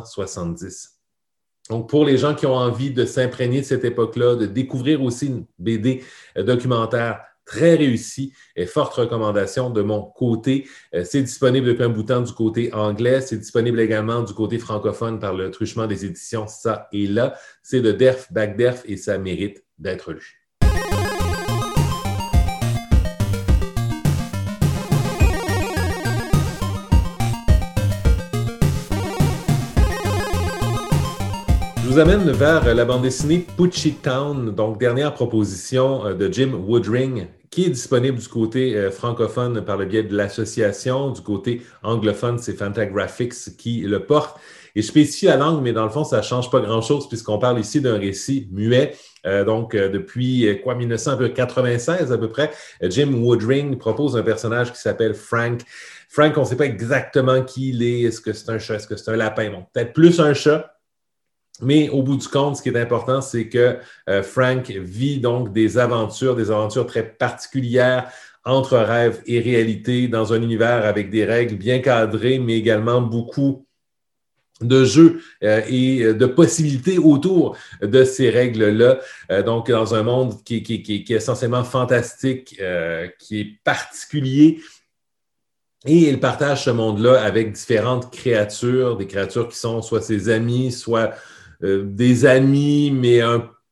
1970. Donc, pour les gens qui ont envie de s'imprégner de cette époque-là, de découvrir aussi une BD documentaire très réussie et forte recommandation de mon côté. C'est disponible depuis un bout de temps du côté anglais. C'est disponible également du côté francophone par le truchement des éditions Ça et Là. C'est de Derf Backderf et ça mérite d'être lu. Je vous amène vers la bande dessinée Pucci Town, donc dernière proposition de Jim Woodring, qui est disponible du côté francophone par le biais de l'association. Du côté anglophone, c'est Fantagraphics qui le porte. Et je spécifie la langue, mais dans le fond, ça ne change pas grand-chose puisqu'on parle ici d'un récit muet. Donc, depuis 1996 à peu près, Jim Woodring propose un personnage qui s'appelle Frank. Frank, on ne sait pas exactement qui il est. Est-ce que c'est un chat? Est-ce que c'est un lapin? Bon, peut-être plus un chat. Mais au bout du compte, ce qui est important, c'est que Frank vit donc des aventures très particulières entre rêve et réalité dans un univers avec des règles bien cadrées, mais également beaucoup de jeux et de possibilités autour de ces règles-là. Donc, dans un monde qui est essentiellement fantastique, qui est particulier. Et il partage ce monde-là avec différentes créatures, des créatures qui sont soit ses amis, soit des amis, mais un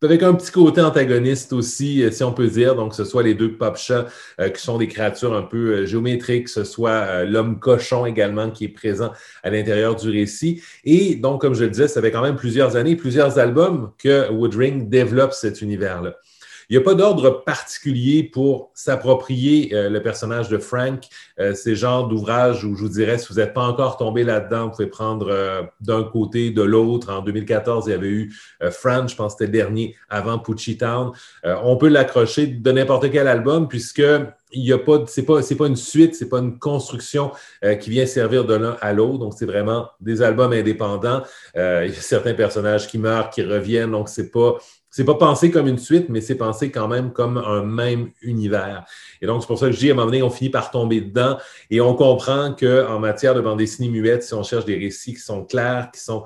avec un petit côté antagoniste aussi, si on peut dire. Donc, que ce soit les deux pop-chats qui sont des créatures un peu géométriques, que ce soit l'homme cochon également qui est présent à l'intérieur du récit. Et donc, comme je le disais, ça fait quand même plusieurs années, plusieurs albums que Woodring développe cet univers-là. Il n'y a pas d'ordre particulier pour s'approprier le personnage de Frank. C'est le genre d'ouvrage où je vous dirais, si vous n'êtes pas encore tombé là-dedans, vous pouvez prendre d'un côté, de l'autre. En 2014, il y avait eu Fran, je pense que c'était le dernier, avant Poochie Town. On peut l'accrocher de n'importe quel album puisque c'est pas une suite, c'est pas une construction qui vient servir de l'un à l'autre. Donc, c'est vraiment des albums indépendants. Il y a certains personnages qui meurent, qui reviennent. Donc, c'est pas pensé comme une suite, mais c'est pensé quand même comme un même univers. Et donc, c'est pour ça que je dis, à un moment donné, on finit par tomber dedans et on comprend qu'en matière de bande dessinée muette, si on cherche des récits qui sont clairs, qui sont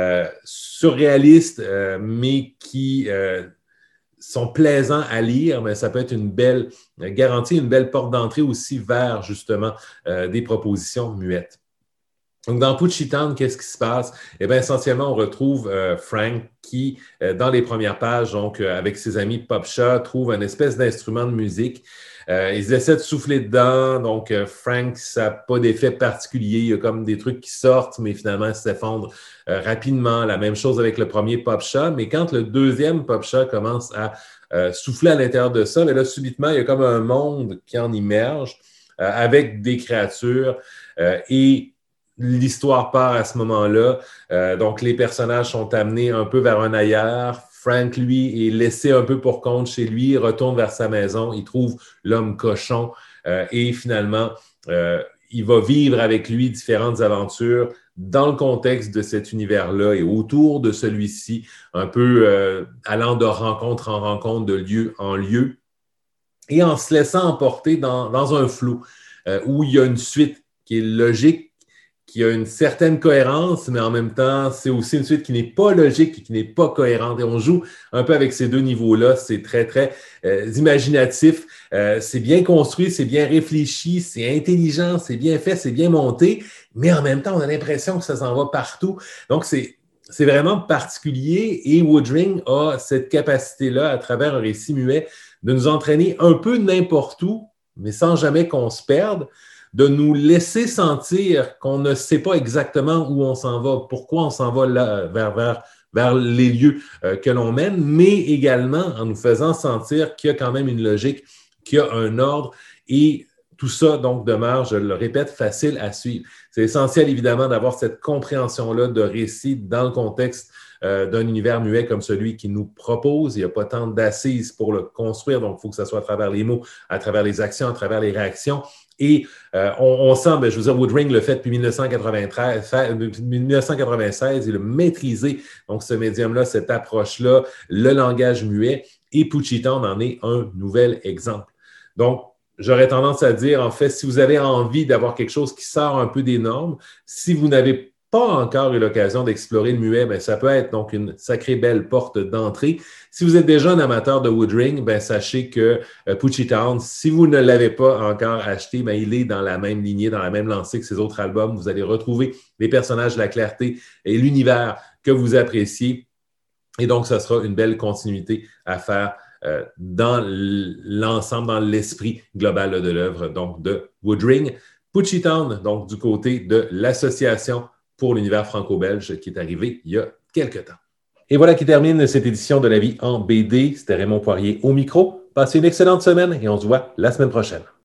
surréalistes, mais qui sont plaisants à lire, mais ça peut être une belle garantie, une belle porte d'entrée aussi vers, justement, des propositions muettes. Donc, dans Poochie Town, qu'est-ce qui se passe? Eh bien, essentiellement, on retrouve Frank qui, dans les premières pages, donc avec ses amis Pop-Chat, trouve une espèce d'instrument de musique. Ils essaient de souffler dedans. Donc, Frank, ça n'a pas d'effet particulier. Il y a comme des trucs qui sortent, mais finalement, ils s'effondrent rapidement. La même chose avec le premier Pop-Chat. Mais quand le deuxième Pop-Chat commence à souffler à l'intérieur de ça, mais là, subitement, il y a comme un monde qui en immerge avec des créatures et l'histoire part à ce moment-là. Donc, les personnages sont amenés un peu vers un ailleurs. Frank, lui, est laissé un peu pour compte chez lui, retourne vers sa maison, il trouve l'homme cochon et finalement, il va vivre avec lui différentes aventures dans le contexte de cet univers-là et autour de celui-ci, un peu allant de rencontre en rencontre, de lieu en lieu, et en se laissant emporter dans un flou où il y a une suite qui est logique, qui a une certaine cohérence, mais en même temps, c'est aussi une suite qui n'est pas logique et qui n'est pas cohérente. Et on joue un peu avec ces deux niveaux-là. C'est très, très imaginatif. C'est bien construit, c'est bien réfléchi, c'est intelligent, c'est bien fait, c'est bien monté, mais en même temps, on a l'impression que ça s'en va partout. Donc, c'est vraiment particulier et Woodring a cette capacité-là, à travers un récit muet, de nous entraîner un peu n'importe où, mais sans jamais qu'on se perde, de nous laisser sentir qu'on ne sait pas exactement où on s'en va, pourquoi on s'en va là, vers les lieux que l'on mène, mais également en nous faisant sentir qu'il y a quand même une logique, qu'il y a un ordre et tout ça, donc, demeure, je le répète, facile à suivre. C'est essentiel, évidemment, d'avoir cette compréhension-là de récit dans le contexte d'un univers muet comme celui qu'il nous propose. Il n'y a pas tant d'assises pour le construire, donc il faut que ça soit à travers les mots, à travers les actions, à travers les réactions. Et on sent, je veux dire, Woodring le fait depuis 1996, il a maîtrisé donc ce médium-là, cette approche-là, le langage muet, et Poochie Town en est un nouvel exemple. Donc, j'aurais tendance à dire, en fait, si vous avez envie d'avoir quelque chose qui sort un peu des normes, si vous n'avez pas encore eu l'occasion d'explorer le muet, bien, ça peut être donc une sacrée belle porte d'entrée. Si vous êtes déjà un amateur de Woodring, bien, sachez que Poochie Town, si vous ne l'avez pas encore acheté, bien, il est dans la même lignée, dans la même lancée que ses autres albums. Vous allez retrouver les personnages, la clarté et l'univers que vous appréciez. Et donc, ça sera une belle continuité à faire dans l'ensemble, dans l'esprit global de l'œuvre donc de Woodring. Poochie Town, donc du côté de l'association pour l'univers franco-belge qui est arrivé il y a quelques temps. Et voilà qui termine cette édition de La Vie en BD. C'était Raymond Poirier au micro. Passez une excellente semaine et on se voit la semaine prochaine.